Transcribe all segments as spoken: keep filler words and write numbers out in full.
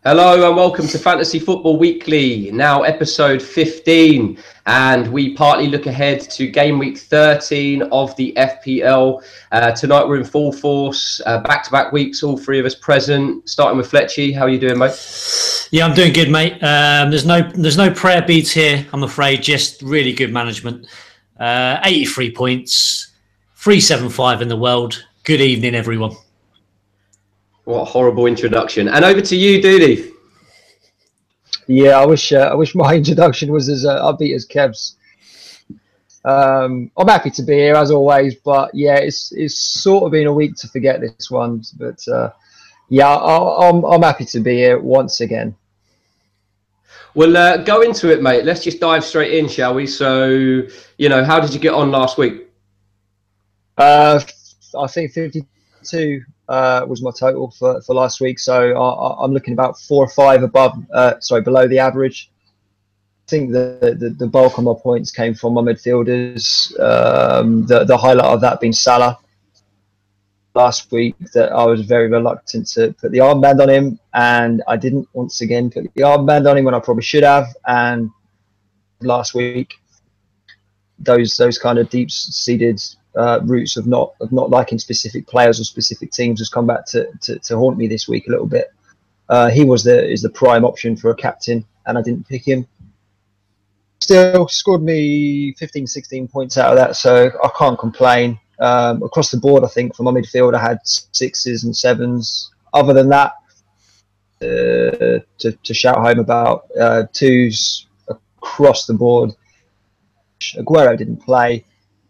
Hello and welcome to Fantasy Football Weekly, now episode fifteen, and we partly look ahead to game week thirteen of the F P L. Uh, tonight we're in full force, uh, back-to-back weeks, all three of us present, starting with Fletchy. How are you doing, mate? Yeah, I'm doing good, mate. Um, there's no there's no prayer beads here, I'm afraid, just really good management. Uh, eighty-three points, three seventy-five in the world. Good evening, everyone. What a horrible introduction. And over to you, Doody. Yeah, I wish uh, I wish my introduction was as uh, upbeat as Kev's. Um, I'm happy to be here as always, but yeah, it's it's sort of been a week to forget this one. But uh, yeah, I, I'm I'm happy to be here once again. Well, uh, go into it, mate. Let's just dive straight in, shall we? So, you know, how did you get on last week? Uh, I think fifty-two. Uh, was my total for, for last week, so I, I'm looking about four or five above, uh, sorry, below the average. I think the, the, the bulk of my points came from my midfielders. Um, the, the highlight of that being Salah. Last week, that I was very reluctant to put the armband on him, and I didn't once again put the armband on him when I probably should have. And last week, those those kind of deep-seated Uh, roots of not of not liking specific players or specific teams has come back to, to, to haunt me this week a little bit. Uh, he was the is the prime option for a captain, and I didn't pick him. Still scored me fifteen, sixteen points out of that, so I can't complain. Um, across the board, I think for my midfield, I had sixes and sevens. Other than that, uh, to to shout home about uh, twos across the board. Aguero didn't play.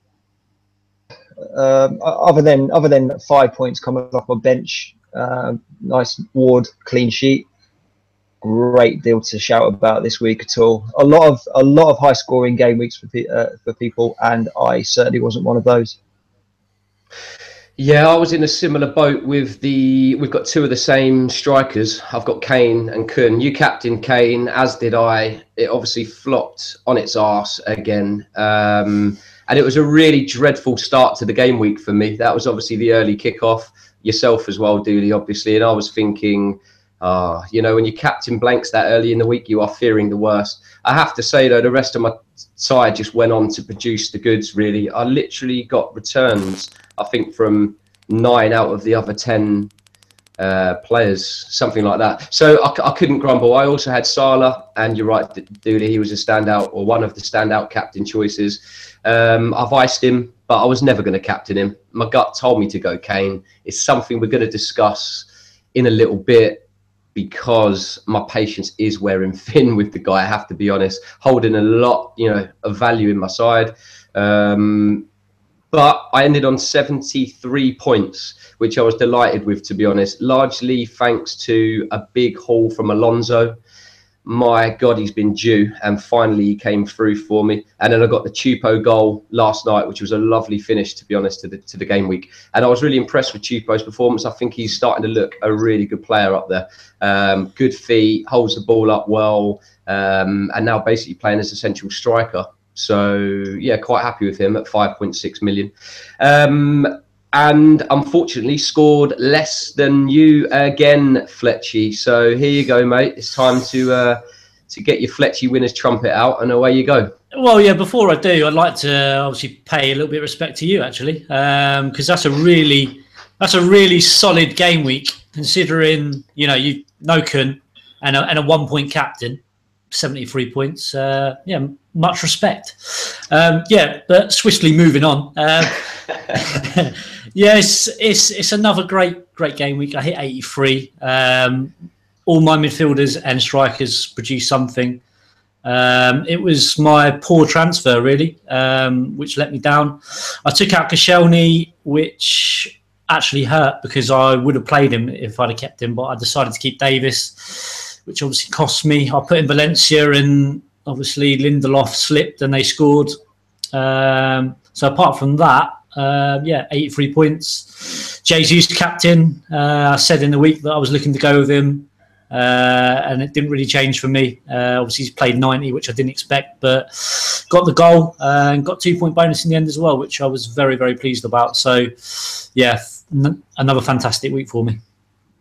Um, other than other than five points coming off my bench, uh, nice Ward clean sheet. Great deal to shout about this week at all. A lot of a lot of high scoring game weeks for uh, for people, and I certainly wasn't one of those. Yeah, I was in a similar boat with the. We've got two of the same strikers. I've got Kane and Kun. You captained Kane, as did I. It obviously flopped on its arse again. Um, And it was a really dreadful start to the game week for me. That was obviously the early kickoff. Yourself as well, Dooley, obviously. And I was thinking, ah, you know, when you captain blanks that early in the week, you are fearing the worst. I have to say, though, the rest of my side just went on to produce the goods, really. I literally got returns, I think, from nine out of the other ten uh, players, something like that. So I, I couldn't grumble. I also had Salah, and you're right, Dooley, he was a standout, or one of the standout captain choices. Um, I've iced him, but I was never going to captain him. My gut told me to go Kane. It's something we're going to discuss in a little bit because my patience is wearing thin with the guy, I have to be honest. Holding a lot, you know, of value in my side. Um, but I ended on seventy-three points, which I was delighted with, to be honest, largely thanks to a big haul from Alonso. My God, he's been due, and finally he came through for me. And then I got the Chupo goal last night, which was a lovely finish, to be honest, to the to the game week. And I was really impressed with Chupo's performance. I think he's starting to look a really good player up there. Um, good feet, holds the ball up well, um, and now basically playing as a central striker. So yeah, quite happy with him at five point six million. Um, And unfortunately scored less than you again, Fletchy. So here you go, mate. It's time to uh, to get your Fletchy winner's trumpet out, and away you go. Well, yeah, before I do, I'd like to obviously pay a little bit of respect to you, actually, because um, that's a really that's a really solid game week, considering, you know, you no Kun and a, and a one-point captain, seventy-three points. Uh, yeah, much respect. Um, yeah, but swiftly moving on. Uh, Yeah, it's, it's it's another great great game week. I hit eighty-three. Um, all my midfielders and strikers produced something. Um, it was my poor transfer, really, um, which let me down. I took out Koscielny, which actually hurt because I would have played him if I'd have kept him, but I decided to keep Davis, which obviously cost me. I put in Valencia, and obviously Lindelof slipped and they scored. Um, so apart from that, Uh, yeah, eighty-three points. Jesus captain. Uh, I said in the week that I was looking to go with him, uh, and it didn't really change for me. Uh, obviously, he's played ninety, which I didn't expect, but got the goal uh, and got two-point bonus in the end as well, which I was very, very pleased about. So, yeah, n- another fantastic week for me.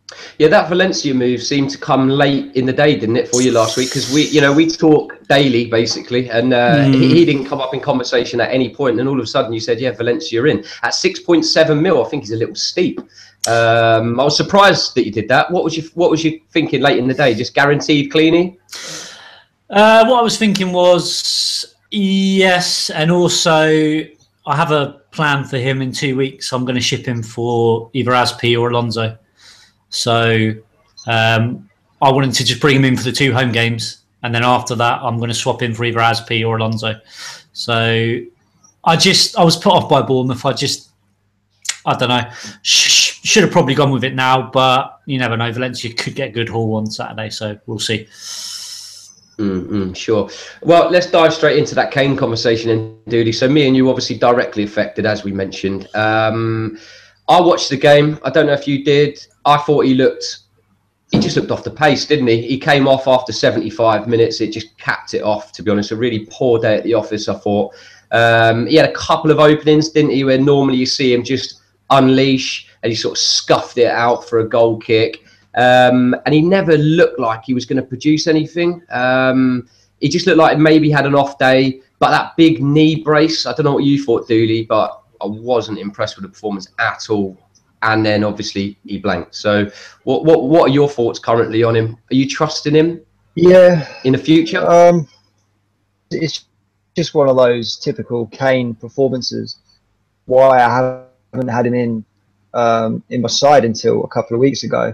Yeah, that Valencia move seemed to come late in the day, didn't it, for you last week? Because we, you know, we talk daily basically, and uh, mm. he, he didn't come up in conversation at any point, and all of a sudden you said, "Yeah, Valencia in at six point seven mil." I think he's a little steep. Um, I was surprised that you did that. What was you What was you thinking late in the day? Just guaranteed Cleany? Uh, what I was thinking was yes, and also I have a plan for him in two weeks. I'm going to ship him for either Aspi or Alonso. So um, I wanted to just bring him in for the two home games, and then after that, I'm going to swap him for either Aspi or Alonso. So I just I was put off by Bournemouth. I just I don't know. Sh- should have probably gone with it now, but you never know. Valencia could get a good haul on Saturday, so we'll see. Mm-hmm, sure. Well, let's dive straight into that Kane conversation, and Dooley. So me and you obviously directly affected, as we mentioned. Um, I watched the game. I don't know if you did. I thought he looked, he just looked off the pace, didn't he? He came off after seventy-five minutes. It just capped it off, to be honest. A really poor day at the office, I thought. Um, he had a couple of openings, didn't he, where normally you see him just unleash, and he sort of scuffed it out for a goal kick. Um, and he never looked like he was going to produce anything. Um, he just looked like maybe he had an off day. But that big knee brace, I don't know what you thought, Dooley, but I wasn't impressed with the performance at all. And then obviously he blanked. So what what what are your thoughts currently on him? Are you trusting him? Yeah. In the future? Um, it's just one of those typical Kane performances. Why I haven't had him in um, in my side until a couple of weeks ago.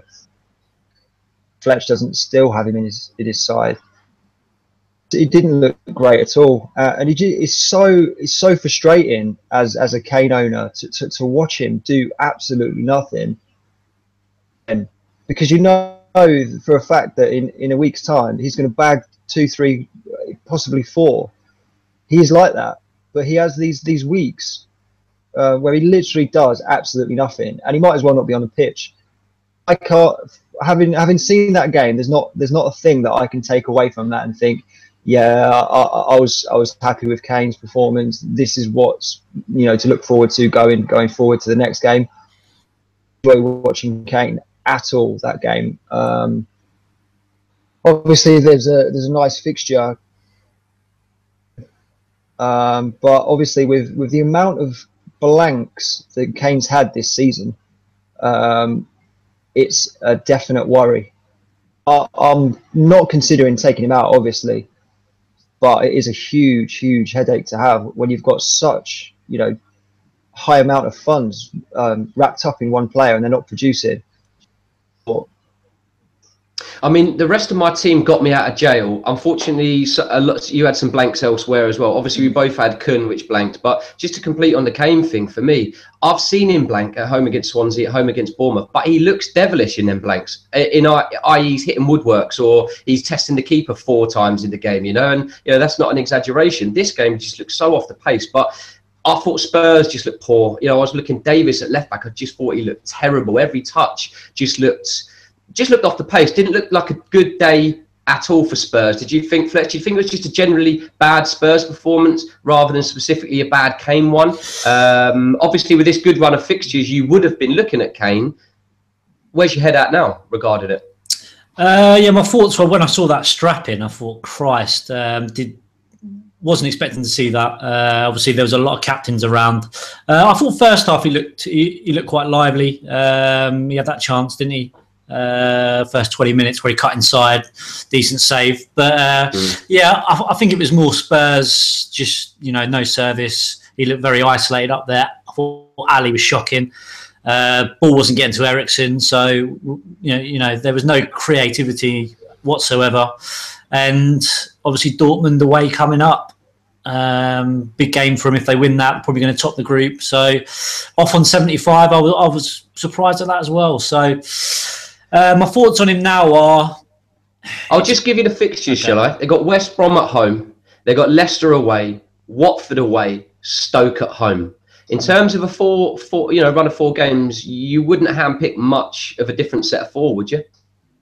Fletch doesn't still have him in his in his side. It didn't look great at all, uh, and he just, it's so it's so frustrating as as a Kane owner to, to to watch him do absolutely nothing, and because you know for a fact that in in a week's time he's going to bag two, three, possibly four. He is like that, but he has these these weeks uh, where he literally does absolutely nothing, and he might as well not be on the pitch. I can't having having seen that game. There's not there's not a thing that I can take away from that and think, yeah, I, I was I was happy with Kane's performance. This is what's you know to look forward to going going forward to the next game. I enjoy watching Kane at all that game. Um, obviously, there's a there's a nice fixture, um, but obviously with with the amount of blanks that Kane's had this season, um, it's a definite worry. I, I'm not considering taking him out, obviously. But it is a huge, huge headache to have when you've got such, you know, high amount of funds um, wrapped up in one player and they're not producing. But I mean, the rest of my team got me out of jail. Unfortunately, a lot, you had some blanks elsewhere as well. Obviously, we both had Kun, which blanked. But just to complete on the Kane thing, for me, I've seen him blank at home against Swansea, at home against Bournemouth. But he looks devilish in them blanks. In that is, he's hitting woodworks or he's testing the keeper four times in the game, you know. And, you know, that's not an exaggeration. This game just looks so off the pace. But I thought Spurs just looked poor. You know, I was looking Davis at left back. I just thought he looked terrible. Every touch just looked... Just looked off the pace. Didn't look like a good day at all for Spurs. Did you think, Fletch? Do you think it was just a generally bad Spurs performance rather than specifically a bad Kane one? Um, obviously, with this good run of fixtures, you would have been looking at Kane. Where's your head at now regarding it? Uh, yeah, my thoughts were when I saw that strap in, I thought, Christ, um, did wasn't expecting to see that. Uh, obviously, there was a lot of captains around. Uh, I thought first half he looked he, he looked quite lively. Um, he had that chance, didn't he? Uh, first twenty minutes where he cut inside, decent save. But uh, mm. yeah, I, I think it was more Spurs, just, you know, no service. He looked very isolated up there. I thought Ali was shocking. Uh, ball wasn't getting to Eriksen, so you know, you know, there was no creativity whatsoever. And obviously Dortmund away coming up. Um, big game for them if they win that. Probably going to top the group. So off on seventy-five, I was, I was surprised at that as well. So uh, my thoughts on him now are... I'll just give you the fixtures, okay. Shall I? They got West Brom at home. They got Leicester away, Watford away, Stoke at home. In terms of a four, four, you know, run of four games, you wouldn't handpick much of a different set of four, would you?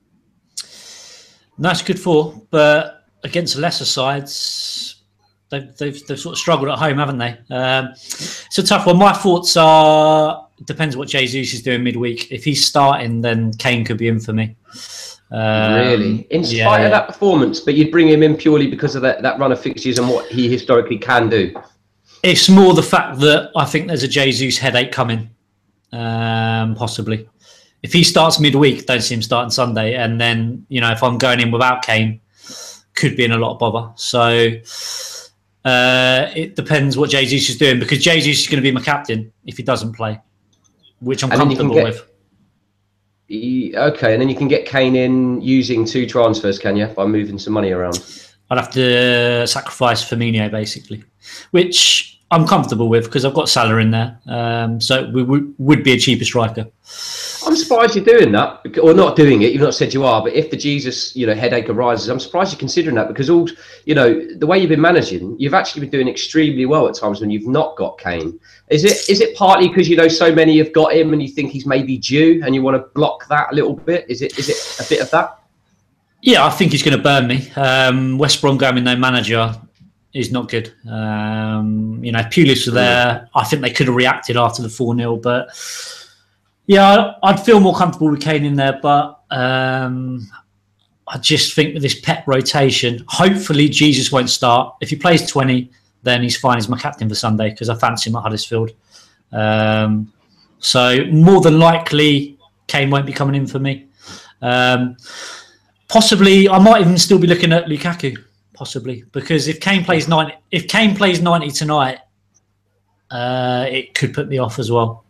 That's good for, but against the lesser sides, they've, they've they've sort of struggled at home, haven't they? Um, it's a tough one. My thoughts are it depends what Jesus is doing midweek. If he's starting, then Kane could be in for me. Um, really? In spite yeah, of yeah. that performance, but you'd bring him in purely because of that, that run of fixtures and what he historically can do? It's more the fact that I think there's a Jesus headache coming, um, possibly. If he starts midweek, don't see him starting Sunday. And then, you know, if I'm going in without Kane, could be in a lot of bother. So uh, it depends what Jesus is doing, because Jesus is going to be my captain if he doesn't play, which I'm And then you can comfortable get- with. Okay, and then you can get Kane in using two transfers, can you, by moving some money around? I'd have to sacrifice Firmino, basically, which I'm comfortable with because I've got Salah in there. Um, so we would, would be a cheaper striker. I'm surprised you're doing that, or not doing it. You've not said you are, but if the Jesus, you know, headache arises, I'm surprised you're considering that, because all, you know, the way you've been managing, you've actually been doing extremely well at times when you've not got Kane. Is it is it partly because you know so many have got him and you think he's maybe due and you want to block that a little bit? Is it is it a bit of that? Yeah, I think he's going to burn me. Um, West Brom going with no manager is not good. Um, you know, if Pulis were there, I think they could have reacted after the four nil, but yeah, I'd feel more comfortable with Kane in there, but um, I just think with this Pep rotation, hopefully Jesus won't start. If he plays twenty, then he's fine as my captain for Sunday, because I fancy him at Huddersfield. Um, so more than likely, Kane won't be coming in for me. Um, possibly, I might even still be looking at Lukaku, possibly, because if Kane plays ninety, if Kane plays ninety tonight, uh, it could put me off as well.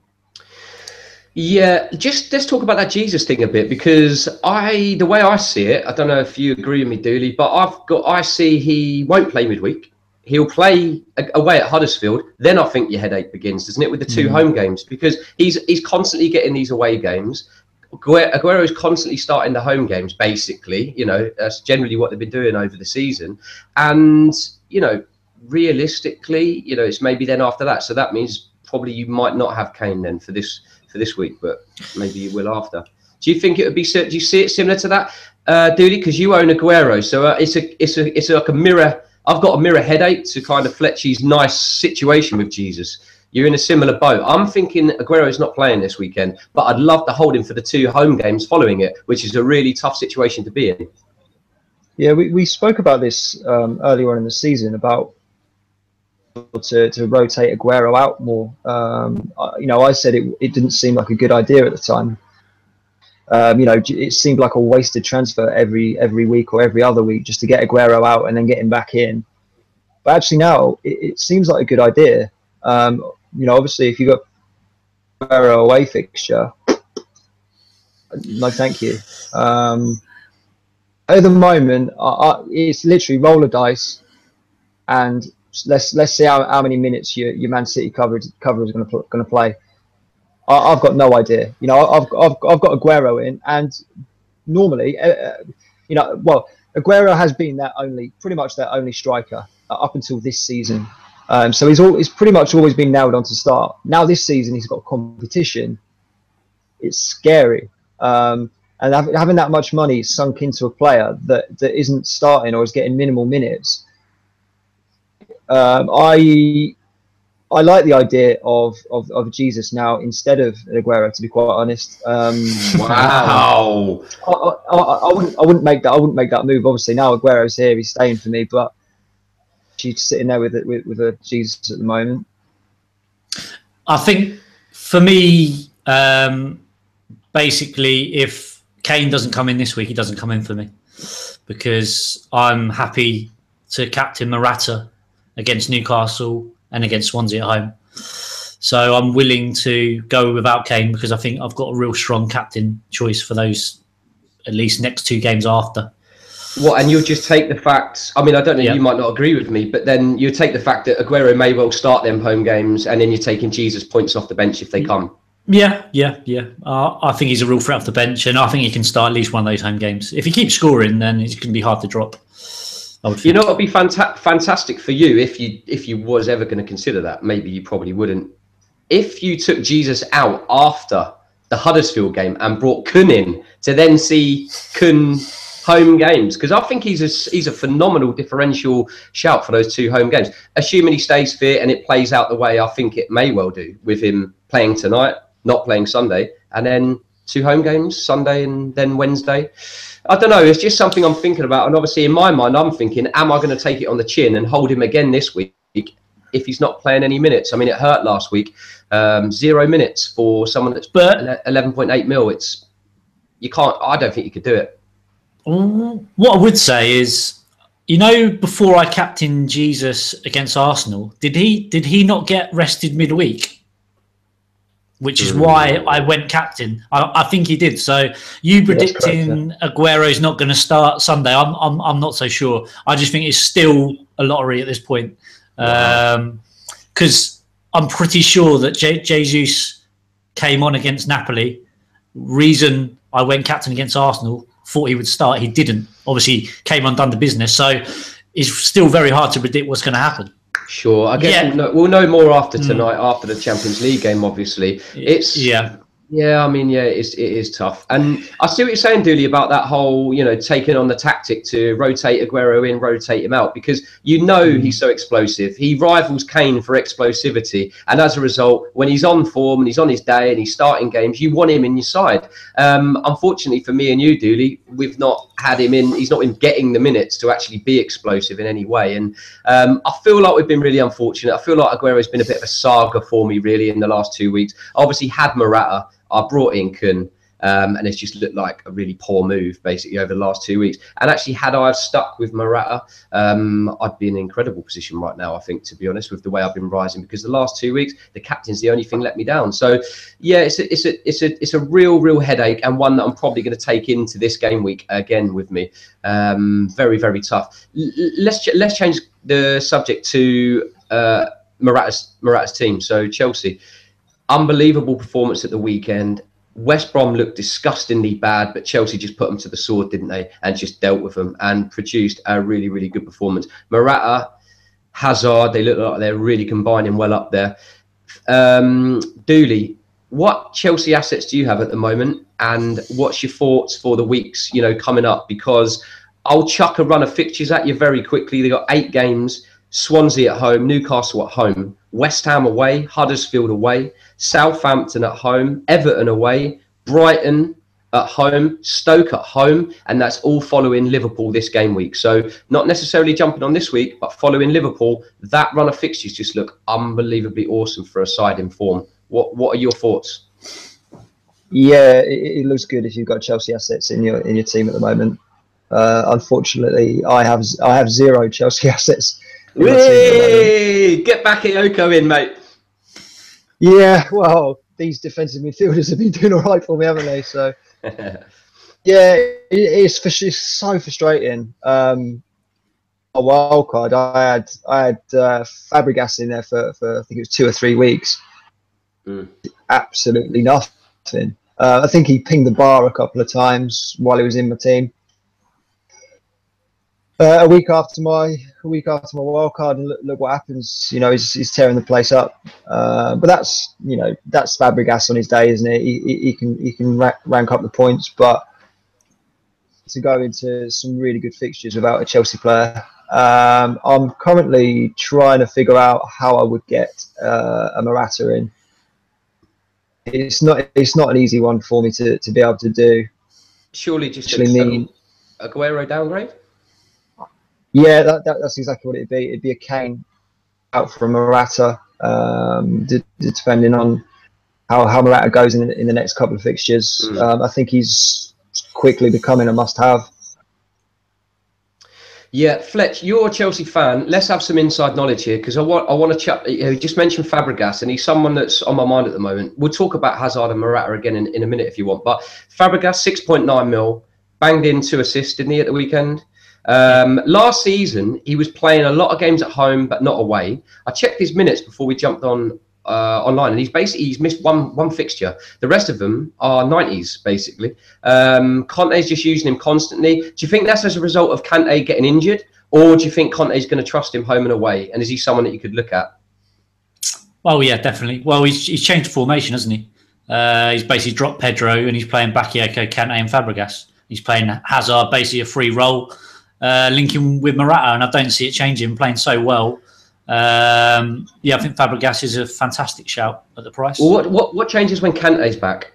Yeah, just let's talk about that Jesus thing a bit, because I, the way I see it, I don't know if you agree with me, Dooley, but I've got, I see he won't play midweek. He'll play away at Huddersfield. Then I think your headache begins, doesn't it, with the two mm. home games, because he's he's constantly getting these away games. Aguero is constantly starting the home games, basically. You know, that's generally what they've been doing over the season. And, you know, realistically, you know, it's maybe then after that. So that means probably you might not have Kane then for this for this week, but maybe you will after. Do you think it would be? Do you see it similar to that, uh, Dooley? Because you own Aguero, so uh, it's a it's a it's like a mirror. I've got a mirror headache to kind of Fletchy's nice situation with Jesus. You're in a similar boat. I'm thinking Aguero's not playing this weekend, but I'd love to hold him for the two home games following it, which is a really tough situation to be in. Yeah, we, we spoke about this um, earlier on in the season about to, to rotate Aguero out more. Um, you know, I said it, it didn't seem like a good idea at the time. Um, you know, it seemed like a wasted transfer every every week or every other week just to get Aguero out and then get him back in. But actually now, it, it seems like a good idea. Um, you know, obviously, if you got Aguero away fixture, no, thank you. Um, at the moment, I, I, it's literally roll a dice, and let's let's see how, how many minutes your your Man City cover cover is going to going to play. I, I've got no idea. You know, I've I've I've got Aguero in, and normally, uh, you know, well, Aguero has been their only, pretty much their only striker uh, up until this season. Um, so he's all he's pretty much always been nailed on to start. Now this season he's got competition. It's scary, um, and having that much money sunk into a player that that isn't starting or is getting minimal minutes. Um, I I like the idea of, of of Jesus now instead of Aguero, to be quite honest. Um, wow. I, I, I wouldn't I wouldn't make that I wouldn't make that move. Obviously now Aguero's here, he's staying for me, but she's sitting there with it with, with a Jesus at the moment. I think for me, um, basically, if Kane doesn't come in this week, he doesn't come in for me, because I'm happy to captain Morata against Newcastle and against Swansea at home. So I'm willing to go without Kane because I think I've got a real strong captain choice for those at least next two games after. What, and you'll just take the fact, I mean, I don't know, yeah. you might not agree with me, but then you take the fact that Aguero may well start them home games, and then you're taking Jesus points off the bench if they come. Yeah, yeah, yeah. Uh, I think he's a real threat off the bench, and I think he can start at least one of those home games. If he keeps scoring, then it's going to be hard to drop. I would think. You know what would be fanta- fantastic for you if you if you was ever going to consider that? Maybe you probably wouldn't. If you took Jesus out after the Huddersfield game and brought Kun in to then see Kun home games, because I think he's a he's a phenomenal differential shout for those two home games, assuming he stays fit and it plays out the way I think it may well do, with him playing tonight, not playing Sunday, and then two home games, Sunday and then Wednesday. I don't know. It's just something I'm thinking about. And obviously, in my mind, I'm thinking, am I going to take it on the chin and hold him again this week if he's not playing any minutes? I mean, it hurt last week. Um, zero minutes for someone that's but eleven point eight mil. It's, you can't, I don't think you could do it. What I would say is, you know, before I captained Jesus against Arsenal, did he did he not get rested midweek? Which is why I went captain. I, I think he did. So you predicting correct, yeah. Aguero's not going to start Sunday? I'm, I'm I'm not so sure. I just think it's still a lottery at this point, because um, I'm pretty sure that Je- Jesus came on against Napoli. Reason I went captain against Arsenal, thought he would start. He didn't. Obviously, came undone to business. So it's still very hard to predict what's going to happen. Sure, I guess yeah. we'll, know, we'll know more after tonight, mm. after the Champions League game. Obviously, it's yeah, yeah. I mean, yeah, it's it is tough, and I see what you're saying, Dooley, about that whole, you know, taking on the tactic to rotate Aguero in, rotate him out, because you know mm. he's so explosive. He rivals Kane for explosivity, and as a result, when he's on form and he's on his day and he's starting games, you want him in your side. Um, unfortunately for me and you, Dooley, we've not had him in. He's not been getting the minutes to actually be explosive in any way, and um, I feel like we've been really unfortunate. I feel like Aguero's been a bit of a saga for me, really, in the last two weeks. I obviously had Morata. I brought in Kun, um, and it's just looked like a really poor move, basically, over the last two weeks. And actually, had I stuck with Morata, um, I'd be in an incredible position right now, I think, to be honest, with the way I've been rising. Because the last two weeks, the captain's the only thing let me down. So, yeah, it's a, it's a, it's a, it's a real, real headache, and one that I'm probably going to take into this game week again with me. Um, very, very tough. L- let's ch- let's change the subject to uh, Morata's Morata's team. So Chelsea. Unbelievable performance at the weekend. West Brom looked disgustingly bad, but Chelsea just put them to the sword, didn't they? And just dealt with them and produced a really, really good performance. Morata, Hazard, they look like they're really combining well up there. Um, Dooley, what Chelsea assets do you have at the moment? And what's your thoughts for the weeks, you know, coming up? Because I'll chuck a run of fixtures at you very quickly. They've got eight games. Swansea at home, Newcastle at home, West Ham away, Huddersfield away, Southampton at home, Everton away, Brighton at home, Stoke at home, and that's all following Liverpool this game week. So not necessarily jumping on this week, but following Liverpool, that run of fixtures just look unbelievably awesome for a side in form. What What are your thoughts? Yeah, it, it looks good if you've got Chelsea assets in your in your team at the moment. Uh, unfortunately, I have I have zero Chelsea assets. Whee! Get Bakayoko in, mate. Yeah, well, these defensive midfielders have been doing all right for me, haven't they? So, yeah, it, it's, it's so frustrating. Um, a wild card. I had I had uh, Fabregas in there for, for I think it was two or three weeks. Mm. Absolutely nothing. Uh, I think he pinged the bar a couple of times while he was in my team. Uh, a week after my a week after my wild card, and look, look what happens. You know, he's, he's tearing the place up. Uh, but that's you know that's Fabregas on his day, isn't it? He, he, he can he can ra- rank up the points, but to go into some really good fixtures without a Chelsea player, um, I'm currently trying to figure out how I would get uh, a Morata in. It's not it's not an easy one for me to, to be able to do. Surely, just a mean Aguero downgrade. Yeah, that, that, that's exactly what it'd be. It'd be a Kane out for a Morata, um, d- depending on how, how Morata goes in, in the next couple of fixtures. Mm. Um, I think he's quickly becoming a must-have. Yeah, Fletch, you're a Chelsea fan. Let's have some inside knowledge here, because I want I want to chat. You know, you just mentioned Fabregas, and he's someone that's on my mind at the moment. We'll talk about Hazard and Morata again in, in a minute if you want. But Fabregas, six point nine mil, banged in two assists, didn't he, at the weekend? Um, last season, he was playing a lot of games at home, but not away. I checked his minutes before we jumped on uh, online, and he's basically he's missed one one fixture. The rest of them are nineties, basically. Um, Conte's just using him constantly. Do you think that's as a result of Kante getting injured, or do you think Conte's going to trust him home and away? And is he someone that you could look at? Well, yeah, definitely. Well, he's he's changed formation, hasn't he? Uh, he's basically dropped Pedro, and he's playing Bakayoko, Kante, and Fabregas. He's playing Hazard, basically a free role, uh, linking with Morata, and I don't see it changing, playing so well. Um, yeah, I think Fabregas is a fantastic shout at the price. Well, what, what, what changes when Kante's back?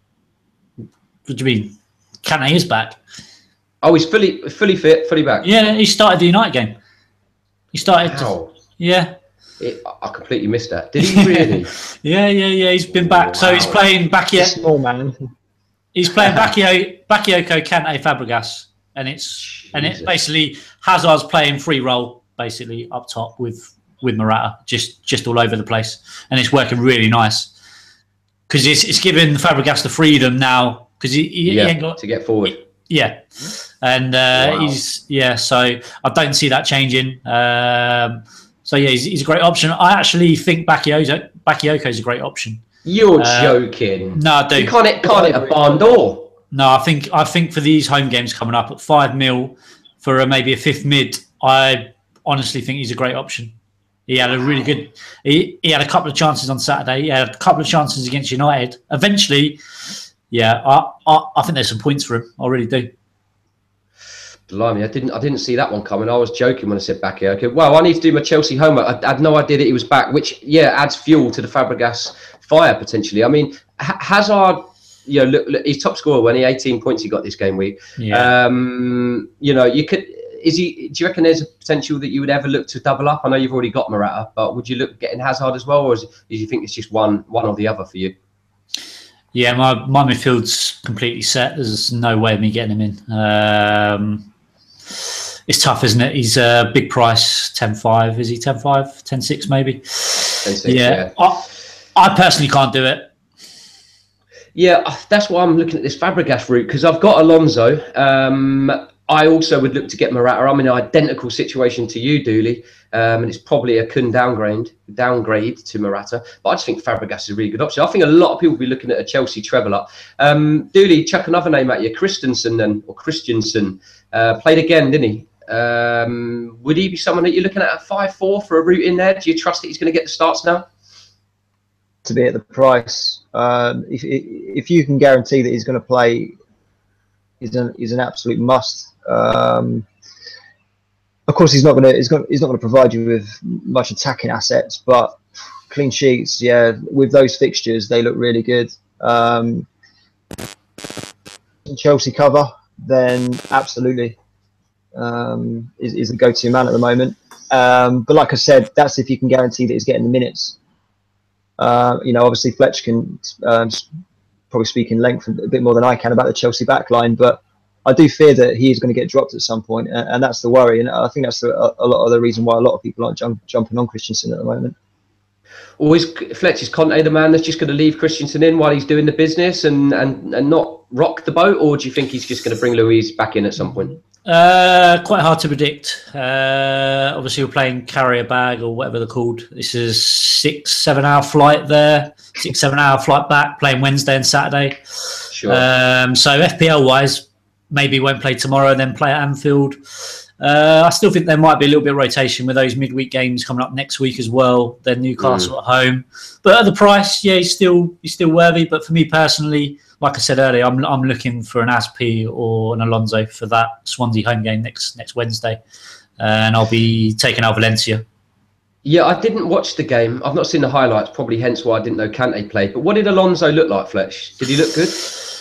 What do you mean? Kante is back. Oh, he's fully fully fit, fully back. Yeah, he started the United game. He started. Wow. To, yeah. It, I completely missed that. Did he really? yeah, yeah, yeah. He's been back. Wow. So he's playing Bakio. Small man. He's playing Bakio, Bakayoko, Kante, Fabregas, and it's Jesus. and it's basically Hazard's playing free role, basically up top with with Morata, just just all over the place, and it's working really nice because it's it's giving Fabregas the freedom now because he, he, yeah, he ain't got to get forward. Yeah, and uh, Wow. he's yeah. So I don't see that changing. Um, so yeah, he's, he's a great option. I actually think Bakayoko Bakayoko is a great option. You're uh, joking. No, I do. You can't can't hit a barn door. No, I think I think for these home games coming up at five mil for a, maybe a fifth mid, I honestly think he's a great option. He had a really good. He, he had a couple of chances on Saturday. He had a couple of chances against United. Eventually, yeah, I I, I think there's some points for him. I really do. Blimey, I didn't I didn't see that one coming. I was joking when I said Bakayoko. Well, I need to do my Chelsea homework. I, I had no idea that he was back, which yeah adds fuel to the Fabregas fire potentially. I mean, H- Hazard, you know, look, look, he's top scorer when he eighteen points he got this game week. Yeah. Um, you know, you could. Is he? Do you reckon there's a potential that you would ever look to double up? I know you've already got Morata, but would you look at getting Hazard as well, or is, do you think it's just one one or the other for you? Yeah, my my midfield's completely set. There's no way of me getting him in. Um, it's tough, isn't it? He's a big price, ten five. Is he ten five? ten six maybe? ten six, yeah. yeah. I, I personally can't do it. Yeah, that's why I'm looking at this Fabregas route, because I've got Alonso. Um, I also would look to get Morata. I'm in an identical situation to you, Dooley, um, and it's probably a Kun downgrade, downgrade to Morata. But I just think Fabregas is a really good option. I think a lot of people will be looking at a Chelsea treble up. Um, Dooley, chuck another name at you, Christensen then, or Christensen. Uh, played again, didn't he? Um, would he be someone that you're looking at at five four for a route in there? Do you trust that he's going to get the starts now? To be at the price, um, if if you can guarantee that he's going to play, he's an he's an absolute must. Um, of course, he's not going to he's going he's not going to provide you with much attacking assets, but clean sheets, yeah, with those fixtures, they look really good. Um, Chelsea cover, then absolutely um, is is the go-to man at the moment. Um, but like I said, that's if you can guarantee that he's getting the minutes. Uh, you know, obviously Fletch can um, probably speak in length a bit more than I can about the Chelsea backline, but I do fear that he is going to get dropped at some point, and, and that's the worry. And I think that's the, a, a lot of the reason why a lot of people aren't jump, jumping on Christensen at the moment. Or is Fletch, is Conte the man that's just going to leave Christensen in while he's doing the business and, and, and not rock the boat, or do you think he's just going to bring Luiz back in at some point? Uh, quite hard to predict. Uh, obviously, we're playing carrier bag or whatever they're called. This is six, seven hour flight there, six, seven hour flight back, playing Wednesday and Saturday. Sure. Um, so F P L wise, maybe won't play tomorrow and then play at Anfield. Uh, I still think there might be a little bit of rotation with those midweek games coming up next week as well. Then Newcastle mm. at home, but at the price, yeah, he's still he's still worthy. But for me personally, like I said earlier, I'm I'm looking for an Aspi or an Alonso for that Swansea home game next next Wednesday, and I'll be taking out Valencia. Yeah, I didn't watch the game. I've not seen the highlights, probably hence why I didn't know Kante played. But what did Alonso look like, Fletch? Did he look good?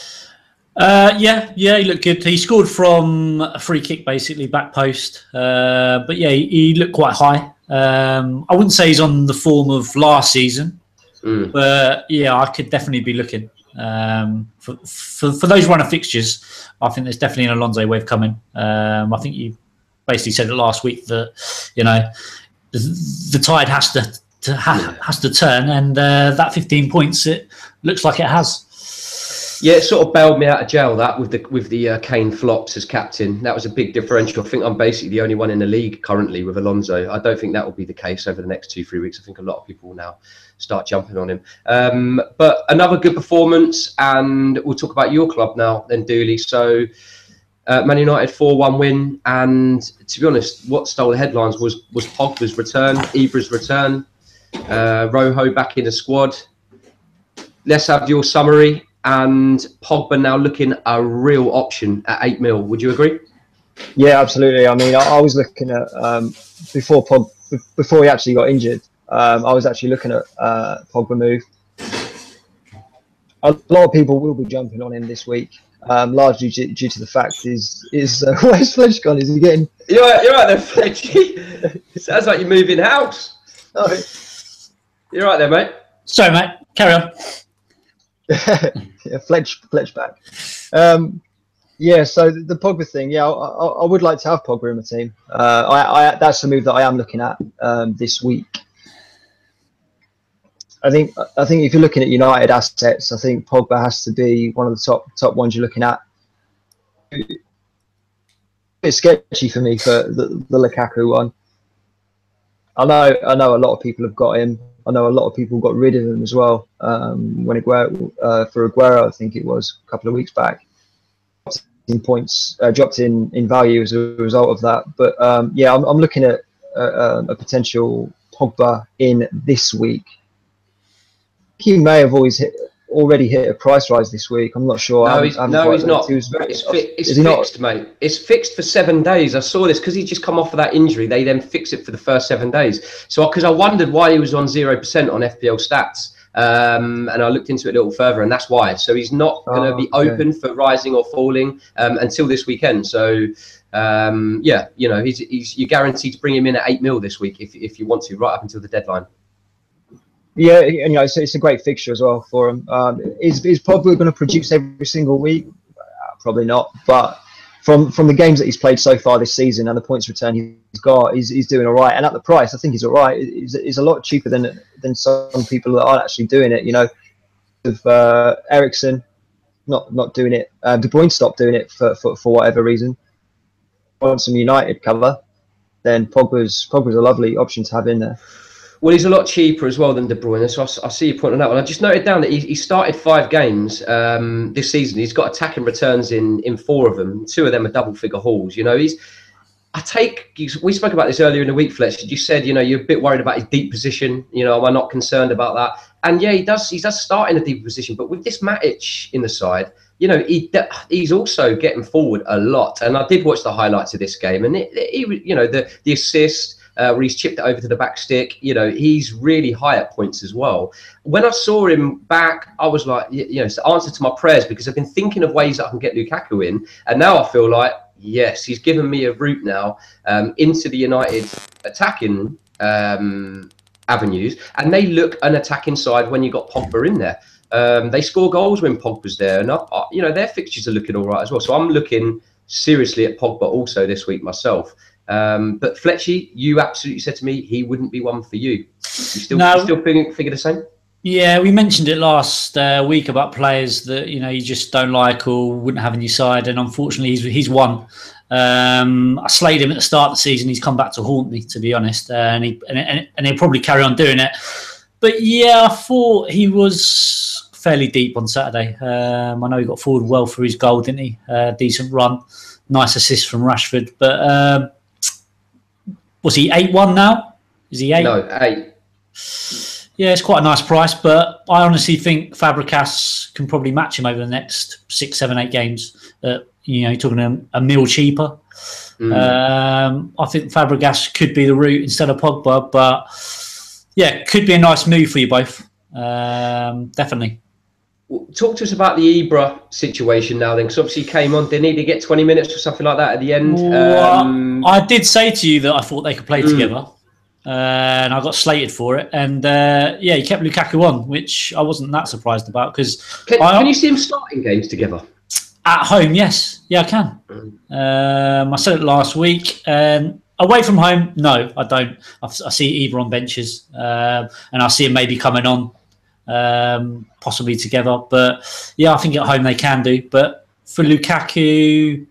Uh, yeah, yeah, he looked good. He scored from a free kick, basically, back post. Uh, but yeah, he, he looked quite high. Um, I wouldn't say he's on the form of last season, mm. but yeah, I could definitely be looking. Um, for, for for those runner fixtures, I think there's definitely an Alonso wave coming. Um, I think you basically said it last week that, you know, the, the tide has to, to ha, has to turn, and uh, that fifteen points, it looks like it has. Yeah, it sort of bailed me out of jail, that, with the with the uh, Kane flops as captain. That was a big differential. I think I'm basically the only one in the league currently with Alonso. I don't think that will be the case over the next two, three weeks. I think a lot of people will now start jumping on him. Um, but another good performance, and we'll talk about your club now then, Dooley. So uh, Man United four one win, and to be honest, what stole the headlines was, was Pogba's return, Ibra's return, uh, Rojo back in the squad. Let's have your summary. and Pogba now looking a real option at eight mil. Would you agree? Yeah, absolutely. I mean, I, I was looking at um, before Pog, before he actually got injured. Um, I was actually looking at uh, Pogba move. A lot of people will be jumping on him this week, um, largely due, due to the fact is is uh, where's Fletch gone? Is he getting? You're right, you're right there, Fletchy. Sounds like you're moving house. Oh. You're right there, mate. Sorry, mate. Carry on. yeah, Fletch, Fletch back. Um, yeah, so the, the Pogba thing. Yeah, I, I, I would like to have Pogba in my team. Uh, I, I, that's the move that I am looking at um, this week. I think I think if you're looking at United assets, I think Pogba has to be one of the top top ones you're looking at. It's sketchy for me for the, the Lukaku one. I know I know a lot of people have got him. I know a lot of people got rid of him as well. Um, when Aguero, uh, for Aguero, I think it was a couple of weeks back. In points uh, dropped in in value as a result of that. But um, yeah, I'm, I'm looking at uh, a potential Pogba in this week. He may have always hit, already hit a price rise this week. I'm not sure. No, he's, no, he's not. He was very, it's fi it's is he fixed, not? mate. It's fixed for seven days. I saw this because he just come off of that injury. They then fix it for the first seven days. So, because I wondered why he was on zero percent on F P L stats, um, and I looked into it a little further, and that's why. So he's not going to Oh, be okay. open for rising or falling um, until this weekend. So, um, yeah, you know, he's, he's you're guaranteed to bring him in at eight mil this week if if you want to, right up until the deadline. Yeah, and, you know, it's, it's a great fixture as well for him. Um, is is Pogba going to produce every single week? Uh, probably not. But from from the games that he's played so far this season and the points return he's got, he's, he's doing all right. And at the price, I think he's all right. He's, he's a lot cheaper than than some people that aren't actually doing it. You know, with uh, Eriksen not not doing it, uh, De Bruyne stopped doing it for, for, for whatever reason. Want some United cover, then Pogba's Pogba's a lovely option to have in there. Well, he's a lot cheaper as well than De Bruyne, so I, I see your point on that one. I just noted down that he, he started five games um, this season. He's got attacking returns in in four of them. Two of them are double-figure hauls. You know, he's. I take. We spoke about this earlier in the week, Fletch. You said, you know, you're a bit worried about his deep position. You know, am I not concerned about that? And yeah, he does. He does start in a deep position, but with this Matic in the side, you know, he he's also getting forward a lot. And I did watch the highlights of this game, and it, he, you know, the the assist. Uh, where he's chipped it over to the back stick, you know, he's really high at points as well. When I saw him back, I was like, you know, it's the answer to my prayers, because I've been thinking of ways that I can get Lukaku in, and now I feel like, yes, he's given me a route now um, into the United attacking um, avenues, and they look an attacking side when you got Pogba in there. Um, they score goals when Pogba's there, and I, I, you know, their fixtures are looking all right as well. So I'm looking seriously at Pogba also this week myself. Um, but Fletchy, you absolutely said to me he wouldn't be one for you. You still, No. you still figure, figure the same? Yeah, we mentioned it last uh, week about players that, you know, you just don't like or wouldn't have in your side, and unfortunately he's he's one. Um, I slayed him at the start of the season. He's come back to haunt me, to be honest, uh, and he and, and he'll probably carry on doing it. But yeah, I thought he was fairly deep on Saturday. Um, I know he got forward well for his goal, didn't he? Uh, decent run, nice assist from Rashford. But um, was he eight one now? Is he eight? No, eight. Yeah, it's quite a nice price, but I honestly think Fabregas can probably match him over the next six, seven, eight games. Uh, you know, you're talking a, a mil cheaper. Mm. Um, I think Fabregas could be the route instead of Pogba, but yeah, could be a nice move for you both. Um, definitely. Talk to us about the Ibra situation now, then, because obviously he came on. They need to get twenty minutes or something like that at the end. Well, um, I did say to you that I thought they could play mm. together. Uh, and I got slated for it, and uh, yeah, he kept Lukaku on, which I wasn't that surprised about, because can, can you see him starting games together at home? Yes, yeah, I can. Mm. Um, I said it last week, and away from home, no, I don't. I, I see Ibra on benches, um, and I see him maybe coming on, um, possibly together. But yeah, I think at home they can do. But for Lukaku,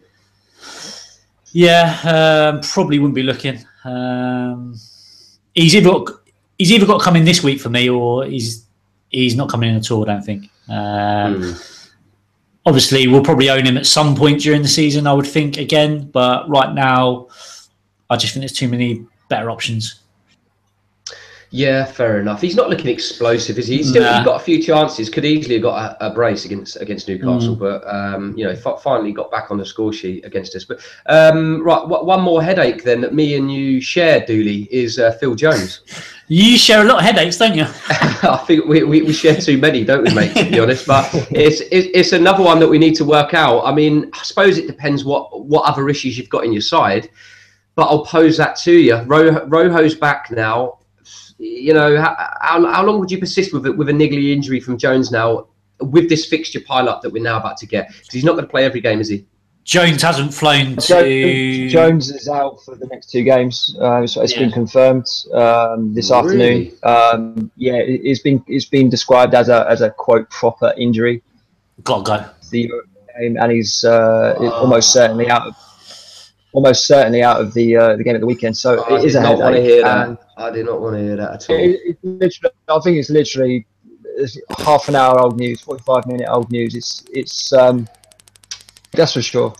yeah, um, probably wouldn't be looking. Um, He's either got, he's either got to come in this week for me, or he's he's not coming in at all, I don't think. Um, mm. Obviously, we'll probably own him at some point during the season, I would think, again. But right now, I just think there's too many better options. Yeah, fair enough. He's not looking explosive, is he? He's still Nah. he's got a few chances. Could easily have got a, a brace against against Newcastle, Mm. but um, you know, f- finally got back on the score sheet against us. But um, right, w- one more headache then that me and you share, Dooley, is uh, Phil Jones. You share a lot of headaches, don't you? I think we, we, we share too many, don't we, mate? To be honest, but it's it, it's another one that we need to work out. I mean, I suppose it depends what what other issues you've got in your side, but I'll pose that to you. Ro- Rojo's back now. You know, how, how, how long would you persist with it with a niggly injury from Jones now, with this fixture pile up that we're now about to get? Because he's not going to play every game, is he? Jones hasn't flown to. Jones is out for the next two games. Uh, so it's Yeah. been confirmed um, this Really? afternoon. Um, yeah, it, it's been it's been described as a as a quote proper injury. Gotta go. The game, and he's uh, Oh. almost certainly out of almost certainly out of the uh, the game at the weekend. So Oh, I it is did a not want to headache. hear that. and I did not want to hear that at all. It, it literally, I think it's literally it's half an hour old news, forty-five minute old news. It's it's um, that's for sure.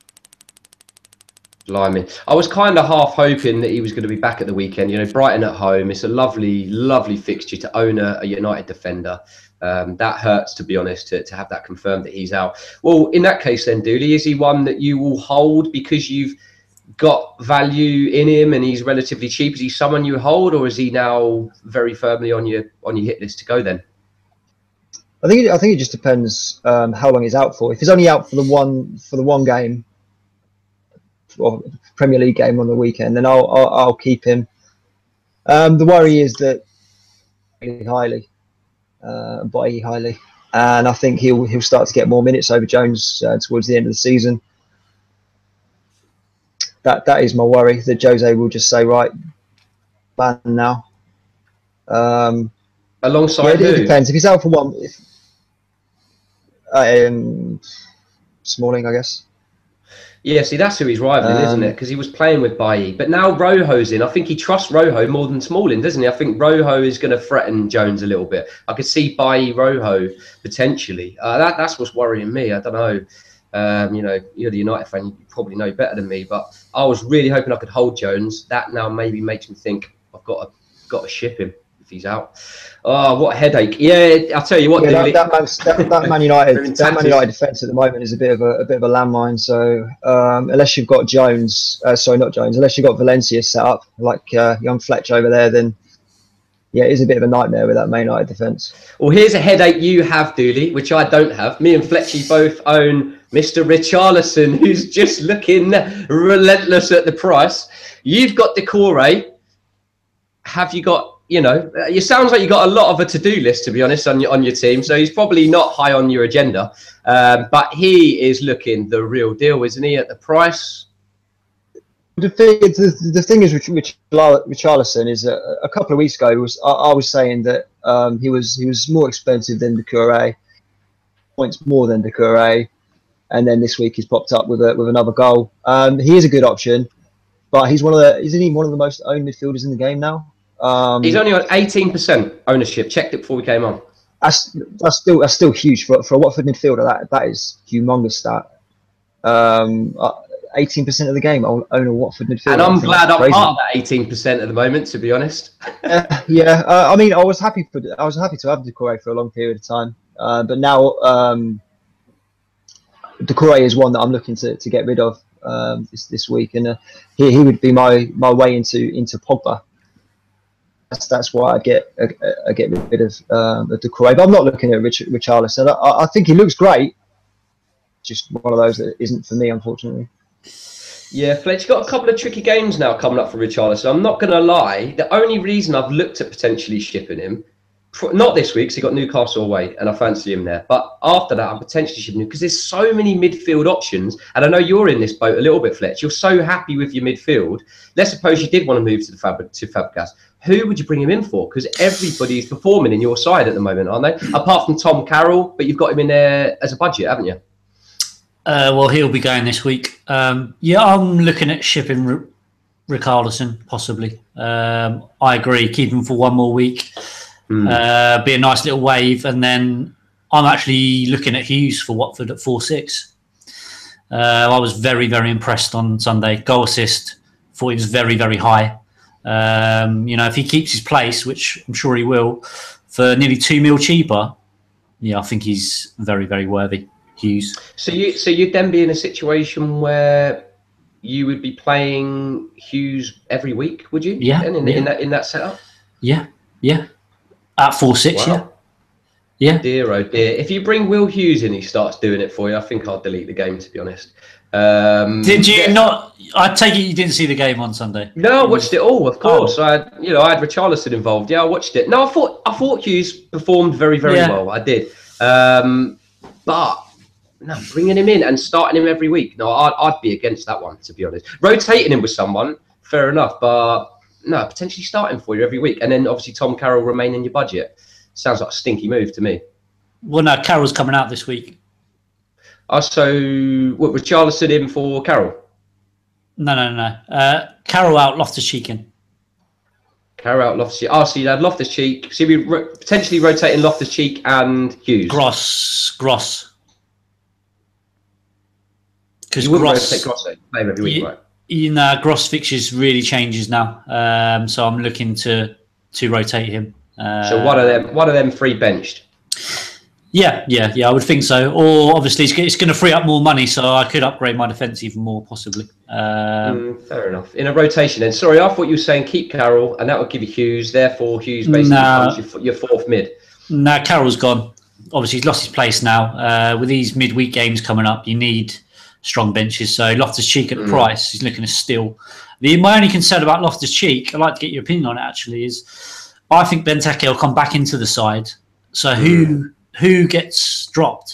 Blimey. I was kind of half hoping that he was going to be back at the weekend. You know, Brighton at home. It's a lovely, lovely fixture to own a, a United defender. Um, that hurts, to be honest, to, to have that confirmed that he's out. Well, in that case then, Dooley, is he one that you will hold because you've got value in him and he's relatively cheap? Is he someone you hold, or is he now very firmly on your on your hit list to go then? I think it, I think it just depends um, how long he's out for. If he's only out for the one for the one game, or Premier League game on the weekend, then I'll I'll, I'll keep him. Um, the worry is that highly, highly, uh, buy highly, and I think he'll he'll start to get more minutes over Jones uh, towards the end of the season. That that is my worry, that Jose will just say, right, ban now. Um, Alongside yeah, it, it who? depends. If he's out for one, if, um, Smalling, I guess. Yeah, see, that's who he's rivaling, Um, isn't it? Because he was playing with Bailly. But now Rojo's in. I think he trusts Rojo more than Smalling, doesn't he? I think Rojo is going to threaten Jones a little bit. I could see Bailly, Rojo, potentially. Uh, that, that's what's worrying me. I don't know. Um, you know, you're the United fan. You probably know better than me. But I was really hoping I could hold Jones. That now maybe makes me think I've got to, got to ship him if he's out. Oh, what a headache. Yeah, I'll tell you what, Yeah, Dooley. that, that, Man's, that, that Man They're United, in that Man tatters. United defence at the moment is a bit of a, a bit of a landmine. So um, unless you've got Jones, uh, sorry, not Jones, unless you've got Valencia set up like uh, young Fletch over there, then yeah, it is a bit of a nightmare with that Man United defence. Well, here's a headache you have, Dooley, which I don't have. Me and Fletchy both own Mister Richarlison, who's just looking relentless at the price. You've got Decore. Have you got, you know, it sounds like you got a lot of a to-do list, to be honest, on your, on your team. So he's probably not high on your agenda. Um, but he is looking the real deal, isn't he, at the price? The thing, the, the thing is, with Rich, Richarlison is uh, a couple of weeks ago was I, I was saying that um, he was he was more expensive than Decore, points more than Decore, and then this week he's popped up with a, with another goal. Um, he is a good option, but he's one of the isn't he one of the most owned midfielders in the game now? Um, He's only on eighteen percent ownership. Checked it before we came on. That's, that's still that's still huge for for a Watford midfielder. That that is humongous stat. Um, eighteen percent of the game own a Watford midfielder. And I'm I think glad that's I'm crazy. part of that eighteen percent at the moment, to be honest. uh, yeah, uh, I mean, I was happy for I was happy to have Decore for a long period of time, uh, but now um, Decore is one that I'm looking to, to get rid of um, this this week, and uh, he he would be my, my way into into Pogba. That's that's why I get I, I get rid of um, Decore. But I'm not looking at Rich, Richarlison. I, I think he looks great. Just one of those that isn't for me, unfortunately. Yeah, Fletch, got a couple of tricky games now coming up for Richarlison. I'm not going to lie. The only reason I've looked at potentially shipping him, not this week, because he got Newcastle away, and I fancy him there. But after that, I'm potentially shipping him because there's so many midfield options. And I know you're in this boat a little bit, Fletch. You're so happy with your midfield. Let's suppose you did want to move to the Fab to Fabregas. Who would you bring him in for? Because everybody's performing in your side at the moment, aren't they? Apart from Tom Carroll, but you've got him in there as a budget, haven't you? Uh, well, he'll be going this week. Um, yeah, I'm looking at shipping R- Richarlison, possibly. Um, I agree. Keep him for one more week. Mm. Uh, be a nice little wave. And then I'm actually looking at Hughes for Watford at four six. Uh, I was very, very impressed on Sunday. Goal assist. Thought he was very, very high. Um, you know, if he keeps his place, which I'm sure he will, for nearly two mil cheaper, yeah, I think he's very, very worthy. Hughes. So you, so you'd then be in a situation where you would be playing Hughes every week, would you? Yeah. Then in, yeah. in that in that setup. Yeah, yeah. At four six, Wow. yeah, yeah. Dear oh dear. If you bring Will Hughes in, he starts doing it for you. I think I'll delete the game, to be honest. Um, Did you yeah. not? I take it you didn't see the game on Sunday. No, I watched it all, of course. Oh. I had, you know, I had Richarlison involved. Yeah, I watched it. No, I thought I thought Hughes performed very, very Yeah. well. I did. Um, but no, bringing him in and starting him every week. No, I'd, I'd be against that one, to be honest. Rotating him with someone, fair enough, but no, potentially starting for you every week, and then obviously Tom Carroll remain in your budget. Sounds like a stinky move to me. Well, no, Carroll's coming out this week. Oh, so what, Richarlison in for Carroll? No, no, no. Uh, Carroll out, Loftus-Cheek in. Carroll out, Loftus-Cheek. Oh, so you'd have Loftus-Cheek. So you'd be ro- potentially rotating Loftus-Cheek and Hughes. Gross, Gross. Because You wouldn't Gross, rotate Gross play him every week, you, right? you know, Gross fixtures really changes now. Um, so I'm looking to to rotate him. Uh, So one of them, one of them free benched. Yeah, yeah, yeah. I would think so. Or obviously, it's, it's going to free up more money, so I could upgrade my defence even more, possibly. Um, Mm, fair enough. In a rotation, then. Sorry, I thought you were saying keep Carroll, and that would give you Hughes. Therefore, Hughes basically Nah. becomes your, your fourth mid. Now, Carroll's gone. Obviously, he's lost his place now. Uh, with these midweek games coming up, you need strong benches. So Loftus-Cheek at the Mm. price, he's looking to steal. The my only concern about Loftus-Cheek, I'd like to get your opinion on it. Actually, is I think Benteke will come back into the side. So who who gets dropped?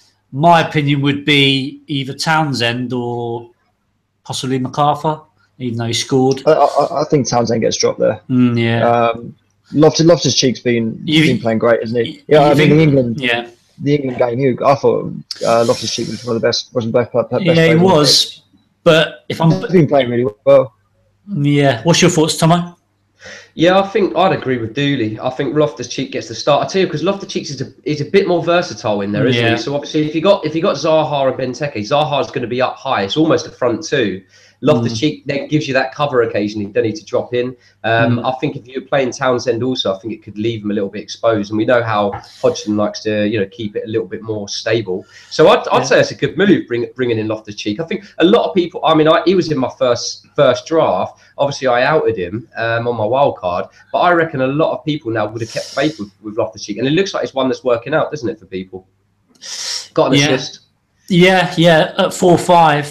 My opinion would be either Townsend or possibly MacArthur, even though he scored. I, I, I think Townsend gets dropped there. Mm, yeah. Um, Loftus Loftus Cheek's been You- been playing great, isn't he? You Yeah, I mean think- the England yeah. the England game. He, I thought uh, Loftus Cheek was one of the best. Wasn't the best, best Yeah, player he in the was. But if I'm, league. He's been playing really well. yeah, what's your thoughts, Tomo? Yeah, I think I'd agree with Dooley. I think Loftus-Cheek gets the start. I tell you, because Loftus-Cheek is a, is a bit more versatile in there, isn't Yeah. he? So obviously, if you got if you got Zaha and Benteke, Zaha's going to be up high. It's almost a front two. Loftus-Cheek then gives you that cover occasionally. You don't need to drop in. Um, Mm. I think if you're playing Townsend also, I think it could leave him a little bit exposed. And we know how Hodgson likes to, you know, keep it a little bit more stable. So I'd, I'd Yeah. say it's a good move, bring, bringing in Loftus-Cheek. I think a lot of people. I mean, I, he was in my first first draft. Obviously, I outed him um, on my wild card, but I reckon a lot of people now would have kept faith with, with Loftus-Cheek, and it looks like it's one that's working out, doesn't it, for people? Got an Yeah. assist. Yeah, yeah, at four five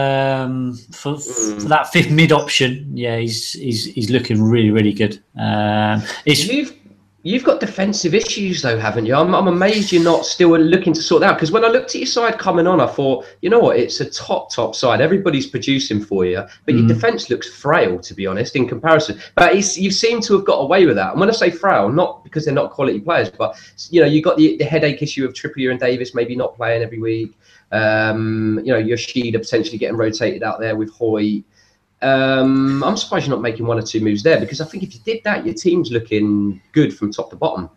um, for, Mm. for that fifth mid option. Yeah, he's he's he's looking really really good. Um, it's You've you've got defensive issues though, haven't you? I'm, I'm amazed you're not still looking to sort that out. Because when I looked at your side coming on, I thought, you know what, it's a top top side. Everybody's producing for you, but your Mm. defense looks frail, to be honest, in comparison. But it's, you seem to have got away with that. And when I say frail, not because they're not quality players, but you know, you got the, the headache issue of Trippier and Davis maybe not playing every week. Um, you know, Yoshida potentially getting rotated out there with Hoy. Um, I'm surprised you're not making one or two moves there, because I think if you did that, your team's looking good from top to bottom.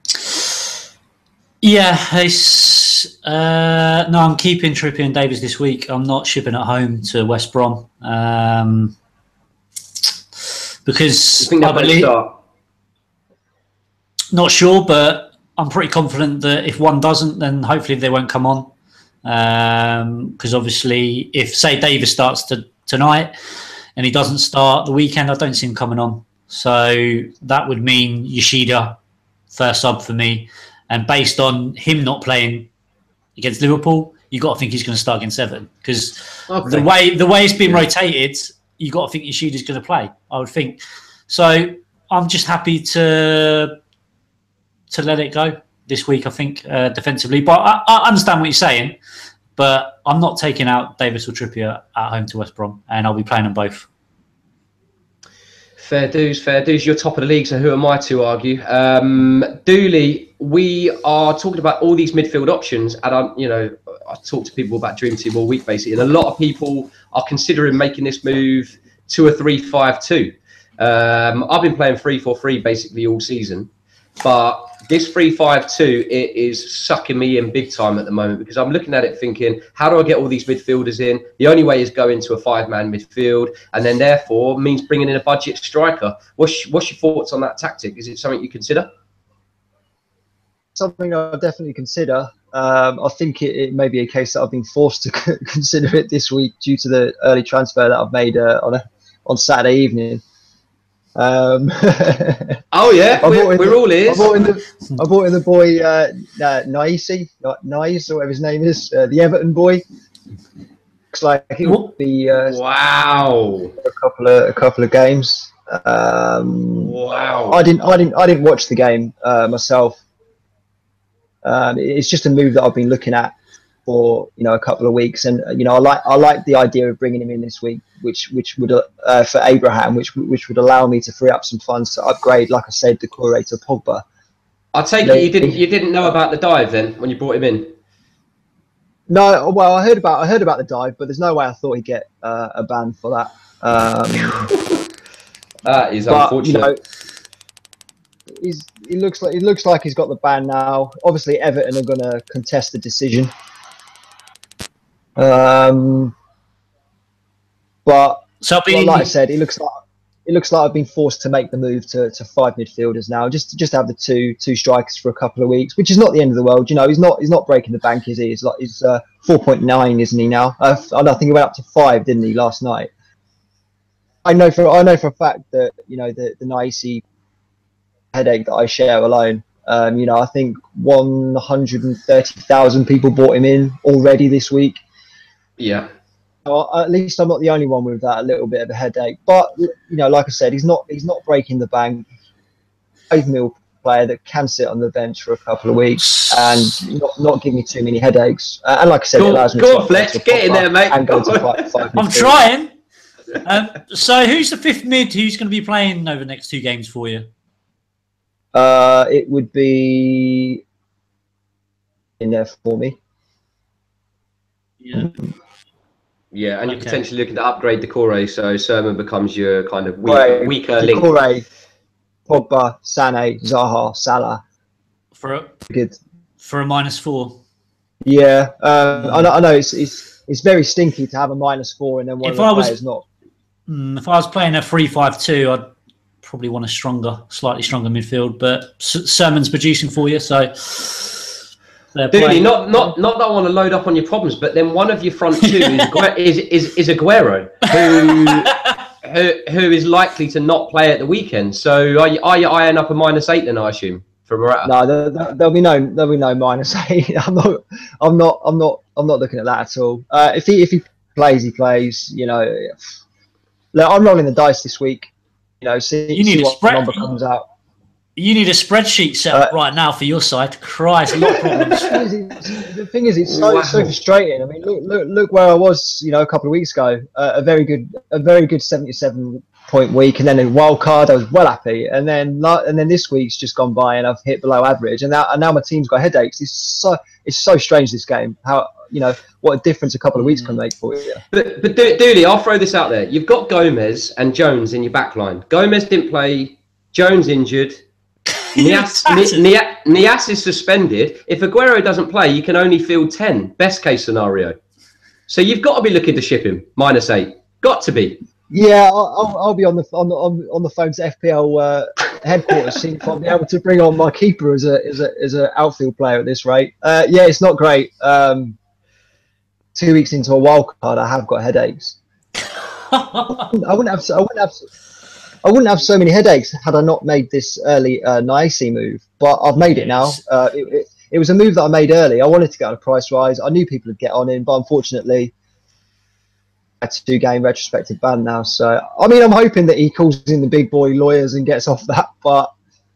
yeah, it's uh, no. I'm keeping Trippier and Davis this week. I'm not shipping at home to West Brom um, because You think I they'll better believe. start? Not sure, but I'm pretty confident that if one doesn't, then hopefully they won't come on. Because obviously, if say Davis starts to, tonight and he doesn't start the weekend, I don't see him coming on. So that would mean Yoshida first sub for me. And based on him not playing against Liverpool, you got to think he's going to start against Everton, because Okay. the way the way it's been Yeah. rotated, you got to think Yoshida's going to play. I would think. So I'm just happy to to let it go this week, I think, uh, defensively. But I, I understand what you're saying, but I'm not taking out Davis or Trippier at home to West Brom, and I'll be playing them both. Fair dues, fair dues. You're top of the league, so who am I to argue? Um, Dooley, we are talking about all these midfield options, and I, you know, I talk to people about Dream Team all week, basically, and a lot of people are considering making this move to a three five two. Um, I've been playing three four three basically all season. but this three five two, it is sucking me in big time at the moment because I'm looking at it thinking, how do I get all these midfielders in? The only way is go into a five-man midfield, and then therefore means bringing in a budget striker. What's, what's your thoughts on that tactic? Is it something you consider? Something I definitely consider. Um, I think it, it may be a case that I've been forced to consider it this week due to the early transfer that I've made uh, on a, on Saturday evening. Um, oh yeah, we're, we're the, all ears. I brought in the, I brought in the boy uh, uh, Naisi, Nice or whatever his name is, uh, the Everton boy. Looks like he will be uh, wow a couple of a couple of games. Um, wow. I didn't I didn't I didn't watch the game uh, myself. Um, it's just a move that I've been looking at for you know a couple of weeks, and you know I like I like the idea of bringing him in this week, which which would uh, for Abraham, which which would allow me to free up some funds to upgrade, like I said, the Corey to Pogba. I take it you didn't you didn't know about the dive then when you brought him in. No, well I heard about I heard about the dive, but there's no way I thought he'd get uh, a ban for that. Um, that is but, unfortunate. You know, he's he looks like he looks like he's got the ban now. Obviously, Everton are going to contest the decision. Um, but so well, like I said, it looks like it looks like I've been forced to make the move to, to five midfielders now, just to, just to have the two two strikers for a couple of weeks, which is not the end of the world. You know, he's not he's not breaking the bank, is he? He's like he's uh, four point nine, isn't he now? Uh, I think he went up to five, didn't he, last night? I know for I know for a fact that you know the the Naisi headache that I share alone. Um, you know, I think one hundred thirty thousand people bought him in already this week. Yeah. Well, at least I'm not the only one with that a little bit of a headache. But you know, like I said, he's not he's not breaking the bank. Five mil player that can sit on the bench for a couple of weeks and not, not give me too many headaches. Uh, and like I said, go, it allows me go to on, Fletch, get in there, mate. And go to five, five I'm trying. um, so who's the fifth mid who's going to be playing over the next two games for you? Uh, it would be in there for me. Yeah. Yeah, and you're Okay. potentially looking to upgrade the Corey, so Sermon becomes your kind of weak, Right. weaker link. Corey, Pogba, Sané, Zaha, Salah. For a, Good. for a minus four. Yeah, um, I know. I know it's, it's it's very stinky to have a minus four and then one If of the I was- players not. Mm, if I was playing a three five two, I'd probably want a stronger, slightly stronger midfield. But S- Sermon's producing for you, so they're Dude, playing. not not not that I want to load up on your problems, but then one of your front two is, Aguero, is is is Aguero, who, who who is likely to not play at the weekend. So are you are you eyeing up a minus eight then? I assume for Morata. No, there, there, there'll be no there'll be no minus eight. I'm not I'm not I'm not I'm not looking at that at all. Uh, if he if he plays, he plays. You know, look, I'm rolling the dice this week. You know, see, You need see a what spread. number comes out. You need a spreadsheet set up Uh, right now for your side. Christ, a lot of problems. The thing is, it's, the thing is, it's so Wow. so frustrating. I mean, look look look where I was. You know, a couple of weeks ago, uh, a very good a very good seventy-seven point week, and then in wild card, I was well happy. And then la- and then this week's just gone by, and I've hit below average. And now and now my team's got headaches. It's so it's so strange, this game. How you know what a difference a couple of weeks can make for you. But but Do- Dooley, I'll throw this out there. You've got Gomez and Jones in your back line. Gomez didn't play. Jones injured. Nias, Ni- Ni- Nias is suspended. If Aguero doesn't play, you can only field ten. Best case scenario. So you've got to be looking to ship him. Minus eight. Got to be. Yeah, I'll, I'll, I'll be on the on the on, on the phone to F P L uh, headquarters, see if I'll be able to bring on my keeper as a as a as an outfield player at this rate. Uh, yeah, it's not great. Um, two weeks into a wild card, I have got headaches. I wouldn't have I wouldn't have I wouldn't have so many headaches had I not made this early uh, Niasse move. But I've made it now. Uh, it, it, it was a move that I made early. I wanted to get on a price rise. I knew people would get on in, but unfortunately, it's a two-game retrospective ban now. So, I mean, I'm hoping that he calls in the big boy lawyers and gets off that. But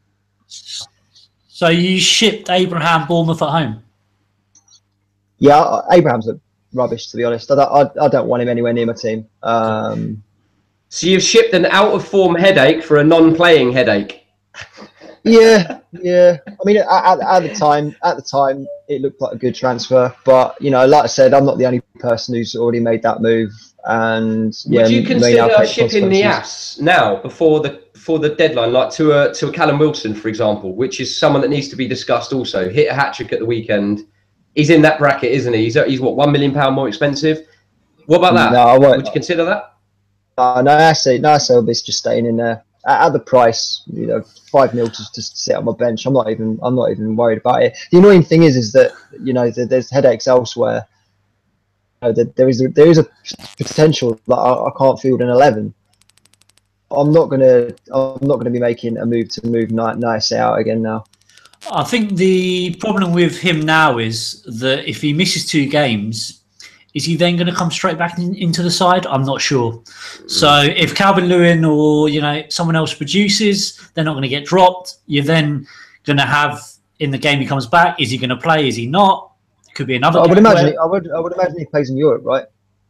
So you shipped Abraham Bournemouth at home? yeah, Abraham's a rubbish, to be honest. I don't, I, I don't want him anywhere near my team. Um, So you've shipped an out-of-form headache for a non-playing headache. yeah, yeah. I mean, at, at, at the time, at the time, it looked like a good transfer. But you know, like I said, I'm not the only person who's already made that move. And yeah, Would you may now consider take shipping consequences. Nias now before the for the deadline, like to a to a Callum Wilson, for example, which is someone that needs to be discussed also. Hit a hat trick at the weekend. He's in that bracket, isn't he? He's, he's what, one million pound more expensive? What about that? No, I won't. Would you consider that? Uh, no, I say, no, I say it's just staying in there. At, at the price, you know, five mil to just sit on my bench. I'm not even, I'm not even worried about it. The annoying thing is, is that, you know, the, there's headaches elsewhere. You know, there is a, there is a potential that I, I can't field an eleven. I'm not gonna, I'm not gonna be making a move to move Nice out again now. I think the problem with him now is that if he misses two games, is he then going to come straight back in, into the side? I'm not sure. So if Calvin Lewin or you know someone else produces, they're not going to get dropped. You're then going to have in the game he comes back. Is he going to play? Is he not? It could be another. I would game imagine. where, I would. I would imagine he plays in Europe, right?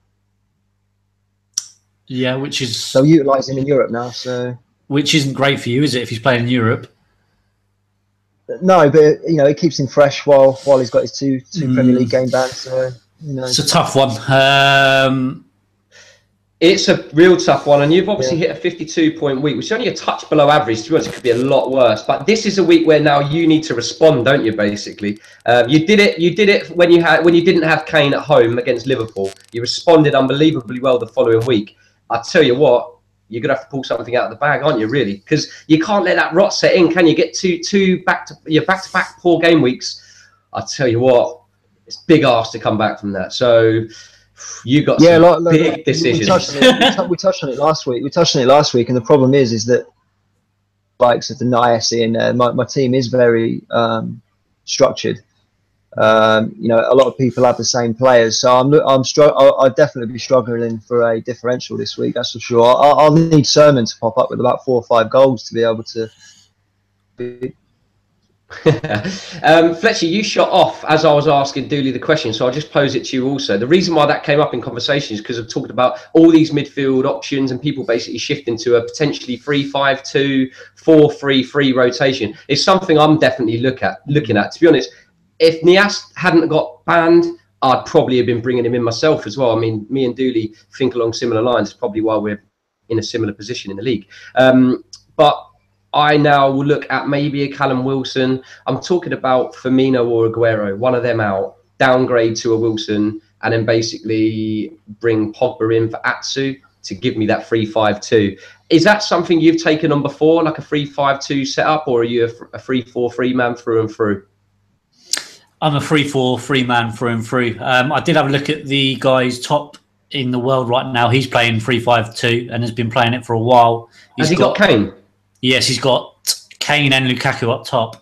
Yeah, which is so utilise him in Europe now. So which isn't great for you, is it? If he's playing in Europe. No, but you know it keeps him fresh while while he's got his two two mm. Premier League game bans. So you know it's a tough one. Um, it's a real tough one, and you've obviously yeah. hit a fifty-two point week, which is only a touch below average. To be honest, it could be a lot worse. But this is a week where now you need to respond, don't you? Basically, um, you did it. You did it when you had when you didn't have Kane at home against Liverpool. You responded unbelievably well the following week. I tell you what. You're gonna have to pull something out of the bag, aren't you? Really, because you can't let that rot set in, can you? Get two, two back to your back to back poor game weeks. I tell you what, it's big arse to come back from that. So you got yeah, some like, like, big decisions. We touched, it, we touched on it last week. We touched on it last week, and the problem is, is that likes of the Nice in uh, my my team is very um, structured. Um, you know, a lot of people have the same players, so I'm I'm str- I'll, I'll definitely be struggling for a differential this week. That's for sure. I'll, I'll need Sermon to pop up with about four or five goals to be able to. Be... um, Fletcher, you shot off as I was asking Dooley the question, so I'll just pose it to you also. The reason why that came up in conversation is because I've talked about all these midfield options and people basically shifting to a potentially three five two, four three three rotation. It's something I'm definitely look at looking at. To be honest. If Niasse hadn't got banned, I'd probably have been bringing him in myself as well. I mean, me and Dooley think along similar lines, probably why we're in a similar position in the league. Um, but I now will look at maybe a Callum Wilson. I'm talking about Firmino or Aguero, one of them out, downgrade to a Wilson, and then basically bring Pogba in for Atsu to give me that three five two. Is that something you've taken on before, like a three five two setup, or are you a three four three man through and through? I'm a three four three man through and through. Um, I did have a look at the guy's top in the world right now. He's playing three five two and has been playing it for a while. He's Has he got, got Kane? Yes, he's got Kane and Lukaku up top.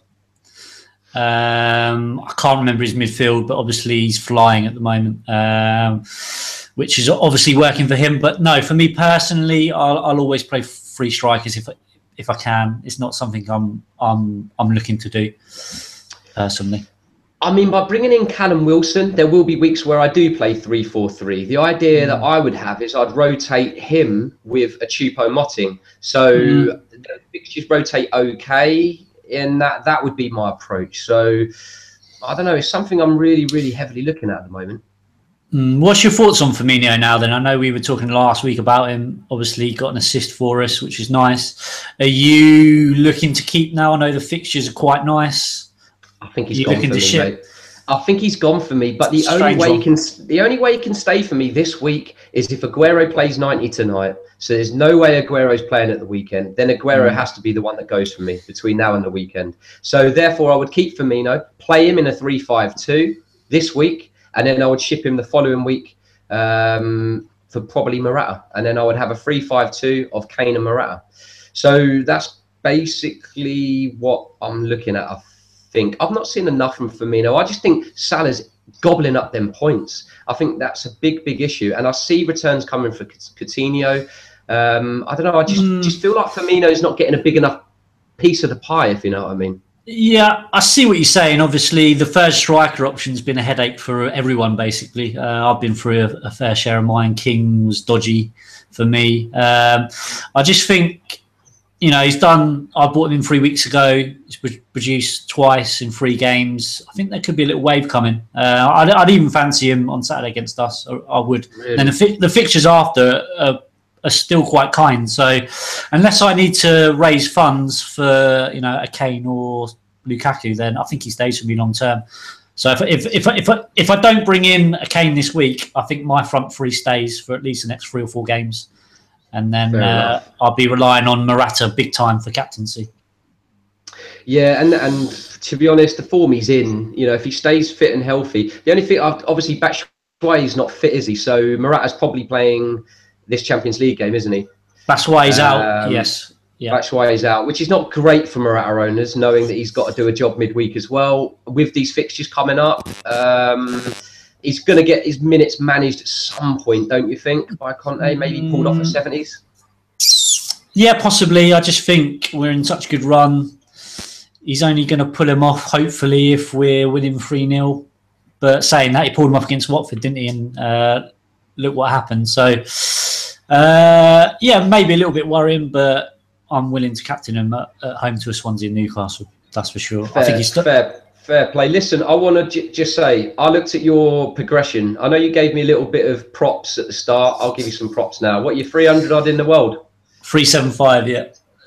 Um, I can't remember his midfield, but obviously he's flying at the moment, um, which is obviously working for him. But no, for me personally, I'll, I'll always play three strikers if if I can. It's not something I'm I'm I'm looking to do personally. I mean, by bringing in Callum Wilson, there will be weeks where I do play three four three. The idea mm. that I would have is I'd rotate him with a Choupo-Moting. So mm. the fixtures rotate okay, and that, that would be my approach. So, I don't know, it's something I'm really, really heavily looking at at the moment. Mm. What's your thoughts on Firmino now then? I know we were talking last week about him. Obviously, he got an assist for us, which is nice. Are you looking to keep now? I know the fixtures are quite nice. I think he's gone for me, mate. I think he's gone for me. But the only way he can, the only way he can stay for me this week is if Aguero plays ninety tonight. So there's no way Aguero's playing at the weekend. Then Aguero mm. has to be the one that goes for me between now and the weekend. So therefore, I would keep Firmino, play him in a three five two this week, and then I would ship him the following week um, for probably Morata, and then I would have a three five two of Kane and Morata. So that's basically what I'm looking at. I think I've not seen enough from Firmino. I just think Salah's gobbling up them points. I think that's a big, big issue. And I see returns coming for Coutinho. Um, I don't know. I just mm. just feel like Firmino's not getting a big enough piece of the pie, if you know what I mean. Yeah, I see what you're saying. Obviously, the third striker option's been a headache for everyone, basically. Uh, I've been through a, a fair share of mine. King was dodgy for me. Um, I just think... You know, he's done, I bought him in three weeks ago. He's produced twice in three games. I think there could be a little wave coming. Uh, I'd, I'd even fancy him on Saturday against us. I, I would. Really? And the, fi- the fixtures after are, are still quite kind. So unless I need to raise funds for, you know, a Kane or Lukaku, then I think he stays for me long term. So if if if if I, if I don't bring in a Kane this week, I think my front three stays for at least the next three or four games, and then uh, I'll be relying on Morata big time for captaincy. Yeah, and and to be honest, the form he's in, you know, if he stays fit and healthy, the only thing, obviously, Batshuayi's not fit, is he? So Morata's probably playing this Champions League game, isn't he? That's why he's um, out. Yes. Yeah. That's why he's out, which is not great for Morata owners, knowing that he's got to do a job midweek as well. With these fixtures coming up, um, he's going to get his minutes managed at some point, don't you think, by Conte? Maybe pulled off at seventies? Yeah, possibly. I just think we're in such a good run. He's only going to pull him off, hopefully, if we're winning three nil. But saying that, he pulled him off against Watford, didn't he? And uh, look what happened. So, uh, yeah, maybe a little bit worrying, but I'm willing to captain him at, at home to a Swansea and Newcastle. That's for sure. Fair, I think he's st- fair, fair play. Listen, I want to j- just say, I looked at your progression. I know you gave me a little bit of props at the start. I'll give you some props now. What are you, three hundred odd in the world? three seventy-five, yeah.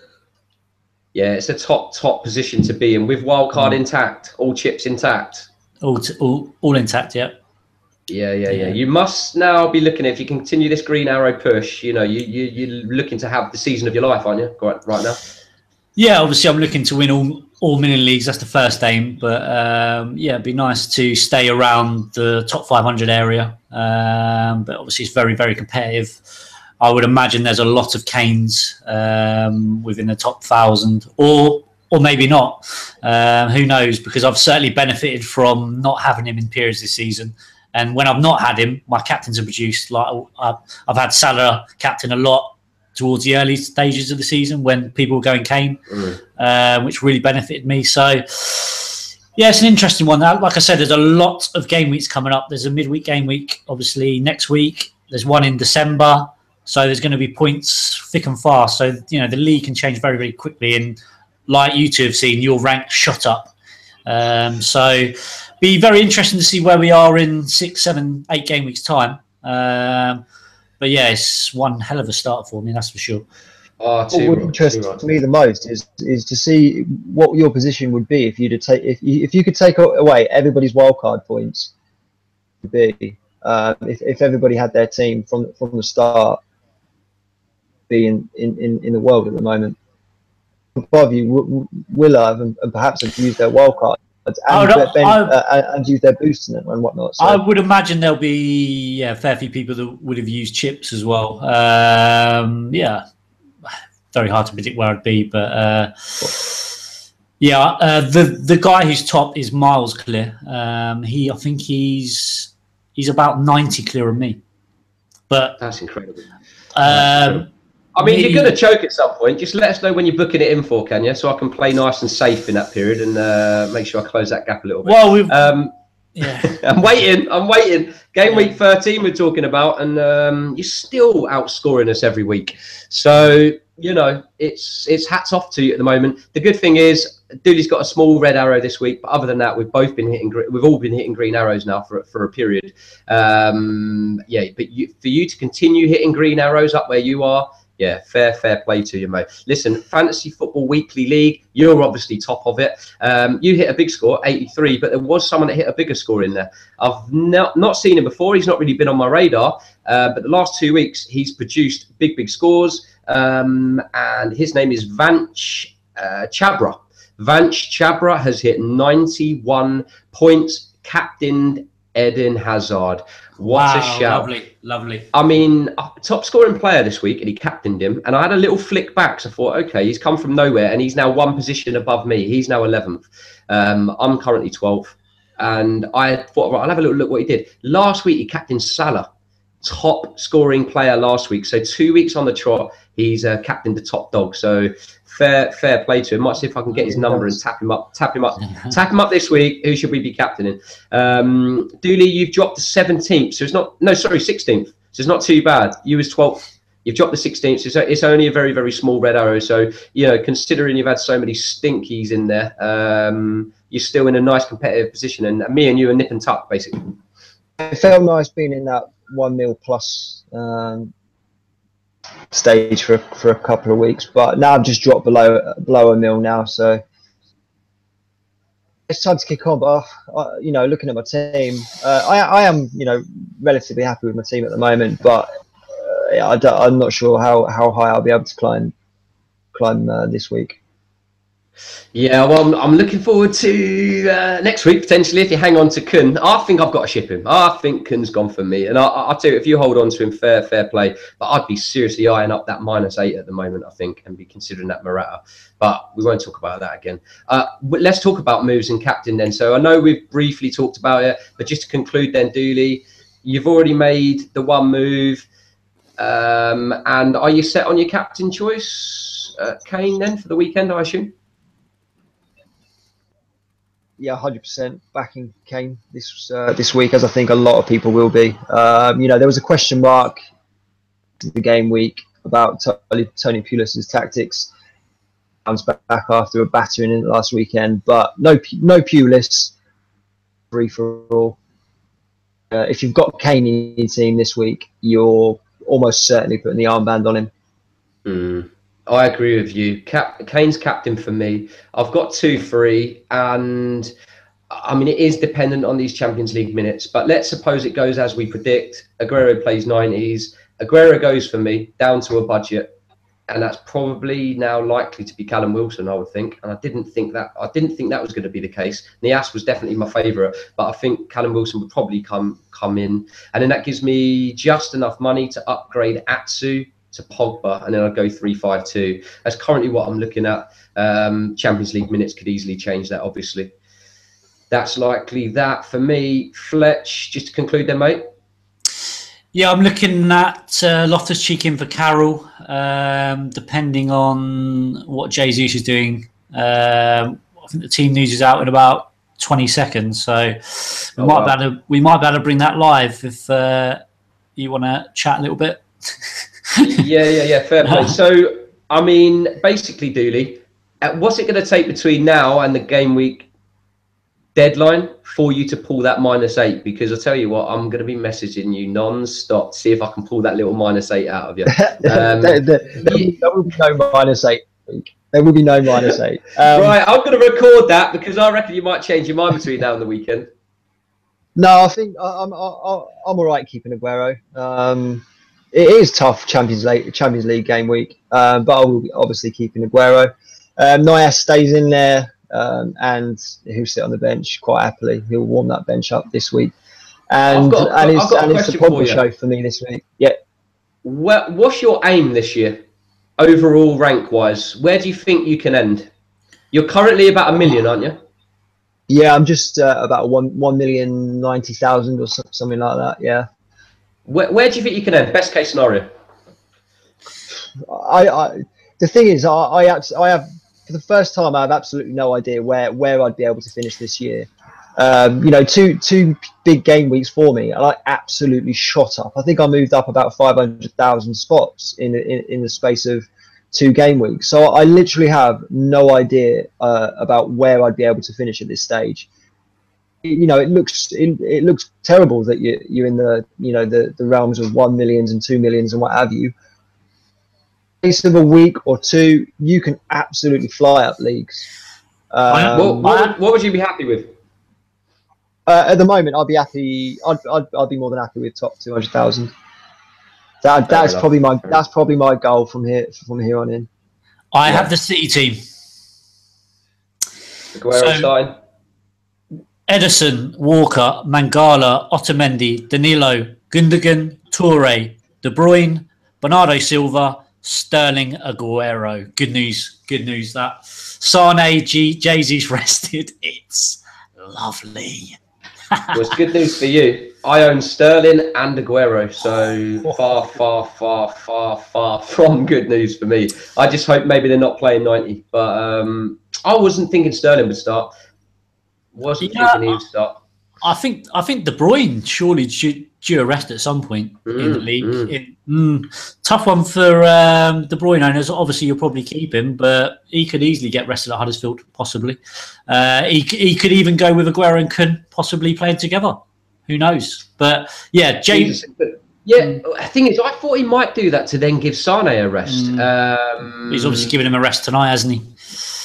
Yeah, it's a top, top position to be in with wildcard mm. intact, all chips intact. All, t- all, all intact, yeah. Yeah, yeah, yeah. You must now be looking at, if you continue this green arrow push, you know, you, you, you're looking to have the season of your life, aren't you, right, right now? Yeah, obviously I'm looking to win all, all mini leagues. That's the first aim. But, um, yeah, it'd be nice to stay around the top five hundred area. Um, but obviously it's very, very competitive. I would imagine there's a lot of Kanes um, within the top thousand, or or maybe not. Um, who knows? Because I've certainly benefited from not having him in periods this season. And when I've not had him, my captains have produced. Like I've, I've had Salah captain a lot towards the early stages of the season when people were going Kane, mm. uh, which really benefited me. So, yeah, it's an interesting one. Like I said, there's a lot of game weeks coming up. There's a midweek game week, obviously, next week. There's one in December. So there's going to be points thick and fast. So, you know, the league can change very, very quickly. And like you two have seen, your rank shot up. Um, so be very interesting to see where we are in six, seven, eight game weeks' time. Um, but, yeah, it's one hell of a start for me, that's for sure. Oh, too what right, interests right. me the most is is to see what your position would be if you to take if you, if you could take away everybody's wildcard points. Be uh, if if everybody had their team from from the start. Be in, in, in the world at the moment. Above you w- will have and, and perhaps have used their wildcard and, would, ben, I, uh, and used their boost in it and whatnot. So. I would imagine there'll be yeah, a fair few people that would have used chips as well. Um, yeah, very hard to predict where I'd be, but uh, yeah, uh, the the guy who's top is miles clear. Um, he, I think he's he's about ninety clear of me. But that's incredible. Um, I mean, you're going to choke at some point. Just let us know when you're booking it in for, can you? So I can play nice and safe in that period and uh, make sure I close that gap a little bit. Well, we've... Um, yeah. I'm waiting. I'm waiting. Game week thirteen we're talking about, and um, you're still outscoring us every week. So, you know, it's it's hats off to you at the moment. The good thing is, Dooley's got a small red arrow this week, but other than that, we've both been hitting. We've all been hitting green arrows now for for a period. Um, yeah, but you, for you to continue hitting green arrows up where you are. Yeah, fair, fair play to you, mate. Listen, Fantasy Football Weekly League, you're obviously top of it. Um, you hit a big score, eighty-three, but there was someone that hit a bigger score in there. I've not, not seen him before. He's not really been on my radar. Uh, but the last two weeks, he's produced big, big scores. Um, and his name is Vanch uh, Chabra. Vanch Chabra has hit ninety-one points, captained Eden Hazard. What wow, a shout. Lovely, lovely. I mean, top scoring player this week, and he captained him. And I had a little flick back, so I thought, okay, he's come from nowhere, and he's now one position above me. He's now eleventh. Um, I'm currently twelfth. And I thought, right, I'll have a little look what he did. Last week, he captained Salah, top scoring player last week. So two weeks on the trot, he's uh, captained the top dog. So fair fair play to him. Might see if I can get his number and tap him up, tap him up, tap him up this week. Who should we be captaining? Um, Dooley, you've dropped to seventeenth, so it's not. No, sorry, sixteenth. So it's not too bad. You was twelfth. You've dropped to sixteenth. So it's, it's only a very very small red arrow. So you know, considering you've had so many stinkies in there, um, you're still in a nice competitive position. And me and you are nip and tuck basically. It felt nice being in that one mil plus. Um, stage for for a couple of weeks. But now I've just dropped below below a mil now, so it's time to kick on. But uh, you know, looking at my team, uh, I I am you know relatively happy with my team at the moment, but uh, I don't, I'm not sure how how high I'll be able to climb climb uh, this week. Yeah, well, I'm, I'm looking forward to uh, next week, potentially, if you hang on to Kun. I think I've got to ship him. I think Kun's gone for me. And I, I'll tell you, if you hold on to him, fair fair play. But I'd be seriously eyeing up that minus eight at the moment, I think, and be considering that Morata. But we won't talk about that again. Uh, but let's talk about moves and captain then. So I know we've briefly talked about it, but just to conclude then, Dooley, you've already made the one move. Um, and are you set on your captain choice, uh, Kane, then, for the weekend, I assume? Yeah, one hundred percent backing Kane this uh, this week, as I think a lot of people will be. Um, you know, there was a question mark the game week about Tony, Tony Pulis's tactics. Comes back after a battering in last weekend, but no no Pulis, free for all. Uh, if you've got Kane in your team this week, you're almost certainly putting the armband on him. Mm. I agree with you. Cap Kane's captain for me. I've got two free, and I mean, it is dependent on these Champions League minutes. But let's suppose it goes as we predict. Aguero plays nineties. Aguero goes for me down to a budget, and that's probably now likely to be Callum Wilson, I would think. And I didn't think that. I didn't think that was going to be the case. Niasse was definitely my favourite, but I think Callum Wilson would probably come come in, and then that gives me just enough money to upgrade Atsu to Pogba, and then I'd go three five two. That's currently what I'm looking at. Um, Champions League minutes could easily change that, obviously. That's likely that for me. Fletch, just to conclude then, mate. Yeah, I'm looking at uh, Loftus-Cheek in for Carroll, um, depending on what Jesus is doing. Um, I think the team news is out in about twenty seconds, so we, oh, might wow. be able to, we might be able to bring that live if uh, you want to chat a little bit. yeah, yeah, yeah, fair play. So, I mean, basically, Dooley, uh, what's it going to take between now and the game week deadline for you to pull that minus eight? Because I'll tell you what, I'm going to be messaging you non-stop to see if I can pull that little minus eight out of you. Um, there, there, there, will, there will be no minus eight. There will be no minus eight. Um, right, I'm going to record that because I reckon you might change your mind between now and the weekend. No, I think I, I'm I, I'm all right keeping Aguero. Um, It is tough Champions League Champions League game week, um, but I will be obviously keeping Aguero. Um, Niasse stays in there, um, and he'll sit on the bench quite happily. He'll warm that bench up this week, and I've got, and I've it's got a and it's the question for Pogba you. show for me this week. Yeah. What, what's your aim this year, overall rank-wise? Where do you think you can end? You're currently about a million, aren't you? Yeah, I'm just uh, about one one million ninety thousand or so, something like that. Yeah. Where, where do you think you can end? Best case scenario. I, I the thing is, I, I I have for the first time I have absolutely no idea where where I'd be able to finish this year. Um, you know, two two big game weeks for me, and I absolutely shot up. I think I moved up about five hundred thousand spots in, in in the space of two game weeks. So I literally have no idea uh, about where I'd be able to finish at this stage. You know, it looks it, it looks terrible that you you're in the you know the the realms of one millions and two millions and what have you. In the space of a week or two, you can absolutely fly up leagues. Um, what, what, what would you be happy with? Uh, at the moment, I'd be happy. I'd, I'd I'd be more than happy with top two hundred thousand. That Fair that's enough. probably my that's probably my goal from here from here on in. I Yeah. have the City team. Aguero So- starting. Ederson, Walker, Mangala, Otamendi, Danilo, Gundogan, Toure, De Bruyne, Bernardo Silva, Sterling, Aguero. Good news, good news that Sane, G, Jay-Z's rested. It's lovely. Well, it's good news for you. I own Sterling and Aguero, so far, far, far, far, far from good news for me. I just hope maybe they're not playing ninety, but um, I wasn't thinking Sterling would start. Wasn't Yeah, thinking he would start. I think I think De Bruyne surely due, due a rest at some point in the Mm, league. mm. In, mm, tough one for um, De Bruyne owners. Obviously, you'll probably keep him, but he could easily get rested at Huddersfield, possibly. Uh, he he could even go with Aguero and Kun possibly playing together. Who knows? But yeah, James. Jesus, but Yeah, the thing is, I thought he might do that to then give Sane a rest. Mm. Um, He's obviously giving him a rest tonight, hasn't he?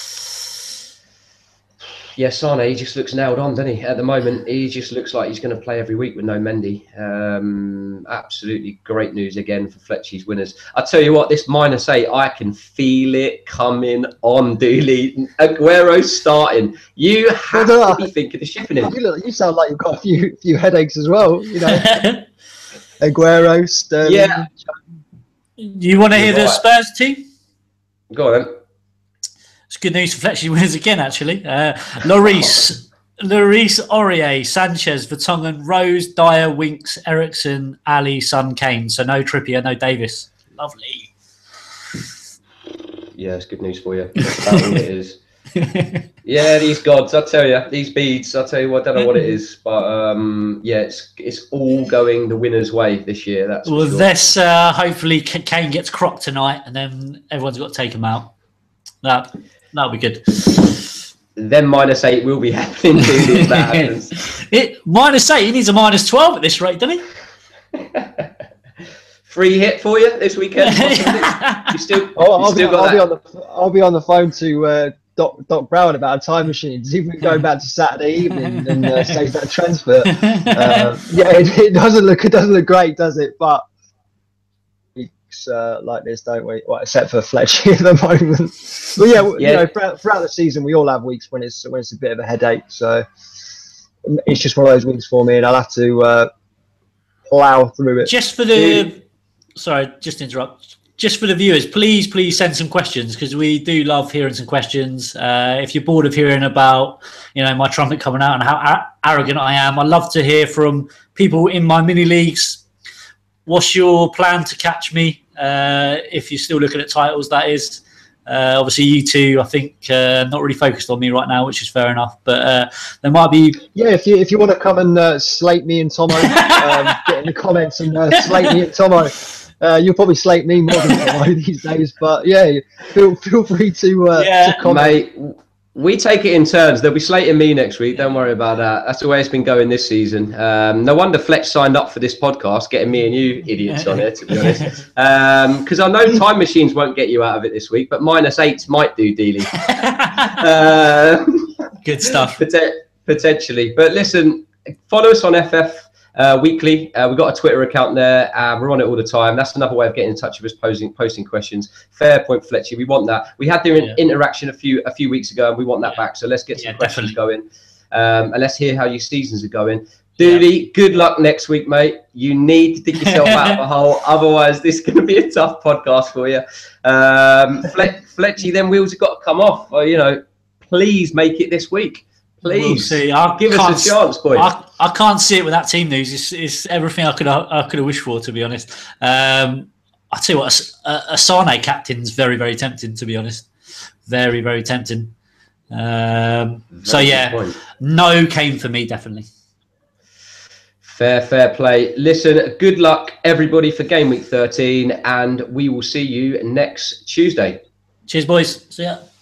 Yeah, Sane, he just looks nailed on, doesn't he? At the moment, he just looks like he's going to play every week with no Mendy. Um, absolutely great news again for Fletchy's winners. I tell you what, this minus eight, I can feel it coming on, Dooley. Aguero starting. You have to be thinking of shipping him. You, look, you sound like you've got a few few headaches as well, you know. Aguero, Sterling. Yeah. You want to hear right. the Spurs team? Go on then. It's good news for Fletchy winners again, actually. Uh, Lloris, Lloris, Aurier, Sanchez, Vertonghen, Rose, Dyer, Winks, Ericsson, Ali, Son, Kane. So no Trippier, no Davis. Lovely. Yeah, it's good news for you. That's all it is. Yeah, these gods, I tell you, these beads, I tell you what, I don't know what it is, but um, yeah, it's it's all going the winner's way this year. That's well, sure. this uh, hopefully Kane gets cropped tonight, and then everyone's got to take him out. That that'll be good. Then minus eight will be happening if that happens. It minus eight. He needs a minus twelve at this rate, doesn't he? Free hit for you this weekend. you still, oh, I'll, still be, got I'll that. be on the I'll be on the phone to uh, Doc Doc Brown about a time machine. Does he even go back to Saturday evening and uh, save that transfer? uh, yeah, it, it doesn't look it doesn't look great, does it? But weeks uh, like this, don't we? Well, except for Fletcher at the moment. But yeah, yeah. you know, throughout, throughout the season, we all have weeks when it's when it's a bit of a headache. So it's just one of those weeks for me, and I'll have to uh, plough through it. Just for the. Sorry, just to interrupt. Just for the viewers, please, please send some questions because we do love hearing some questions. Uh, if you're bored of hearing about, you know, my trumpet coming out and how a- arrogant I am, I love to hear from people in my mini leagues. What's your plan to catch me? Uh, if you're still looking at titles, that is. Uh, obviously, you two, I think, uh, not really focused on me right now, which is fair enough. But uh, there might be. Yeah, if you if you want to come and uh, slate me and Tomo, um, get in the comments and uh, slate me and Tomo. Uh, you'll probably slate me more than Tomo these days, but yeah, feel feel free to, uh, yeah, to comment. Mate, we take it in turns. They'll be slating me next week. Don't worry about that. That's the way it's been going this season. Um, no wonder Fletch signed up for this podcast, getting me and you idiots on it, to be honest. Because um, I know time machines won't get you out of it this week, but minus eights might do, Dealey. uh, Good stuff. Pot- potentially. But listen, follow us on F F. Uh, weekly, uh, we've got a Twitter account there. Uh, we're on it all the time. That's another way of getting in touch with us, posing posting questions. Fair point, Fletcher. We want that. We had the yeah. interaction a few a few weeks ago, and we want that yeah. back. So let's get some yeah, questions definitely. going, um, and let's hear how your seasons are going. Dooley, yeah. good luck next week, mate. You need to dig yourself out of a hole. Otherwise, this is going to be a tough podcast for you. Um, Flet- Fletchy, then wheels have got to come off. Well, you know, please make it this week. Please we'll see. I give us a chance, boy. I, I can't see it with that team news. It's, it's everything I could I could have wished for, to be honest. Um, I tell you what, a, a Sane captain's very very tempting, to be honest. Very very tempting. Um, so yeah, no Kane for me, definitely. Fair fair play. Listen, good luck everybody for game week thirteen, and we will see you next Tuesday. Cheers, boys. See ya.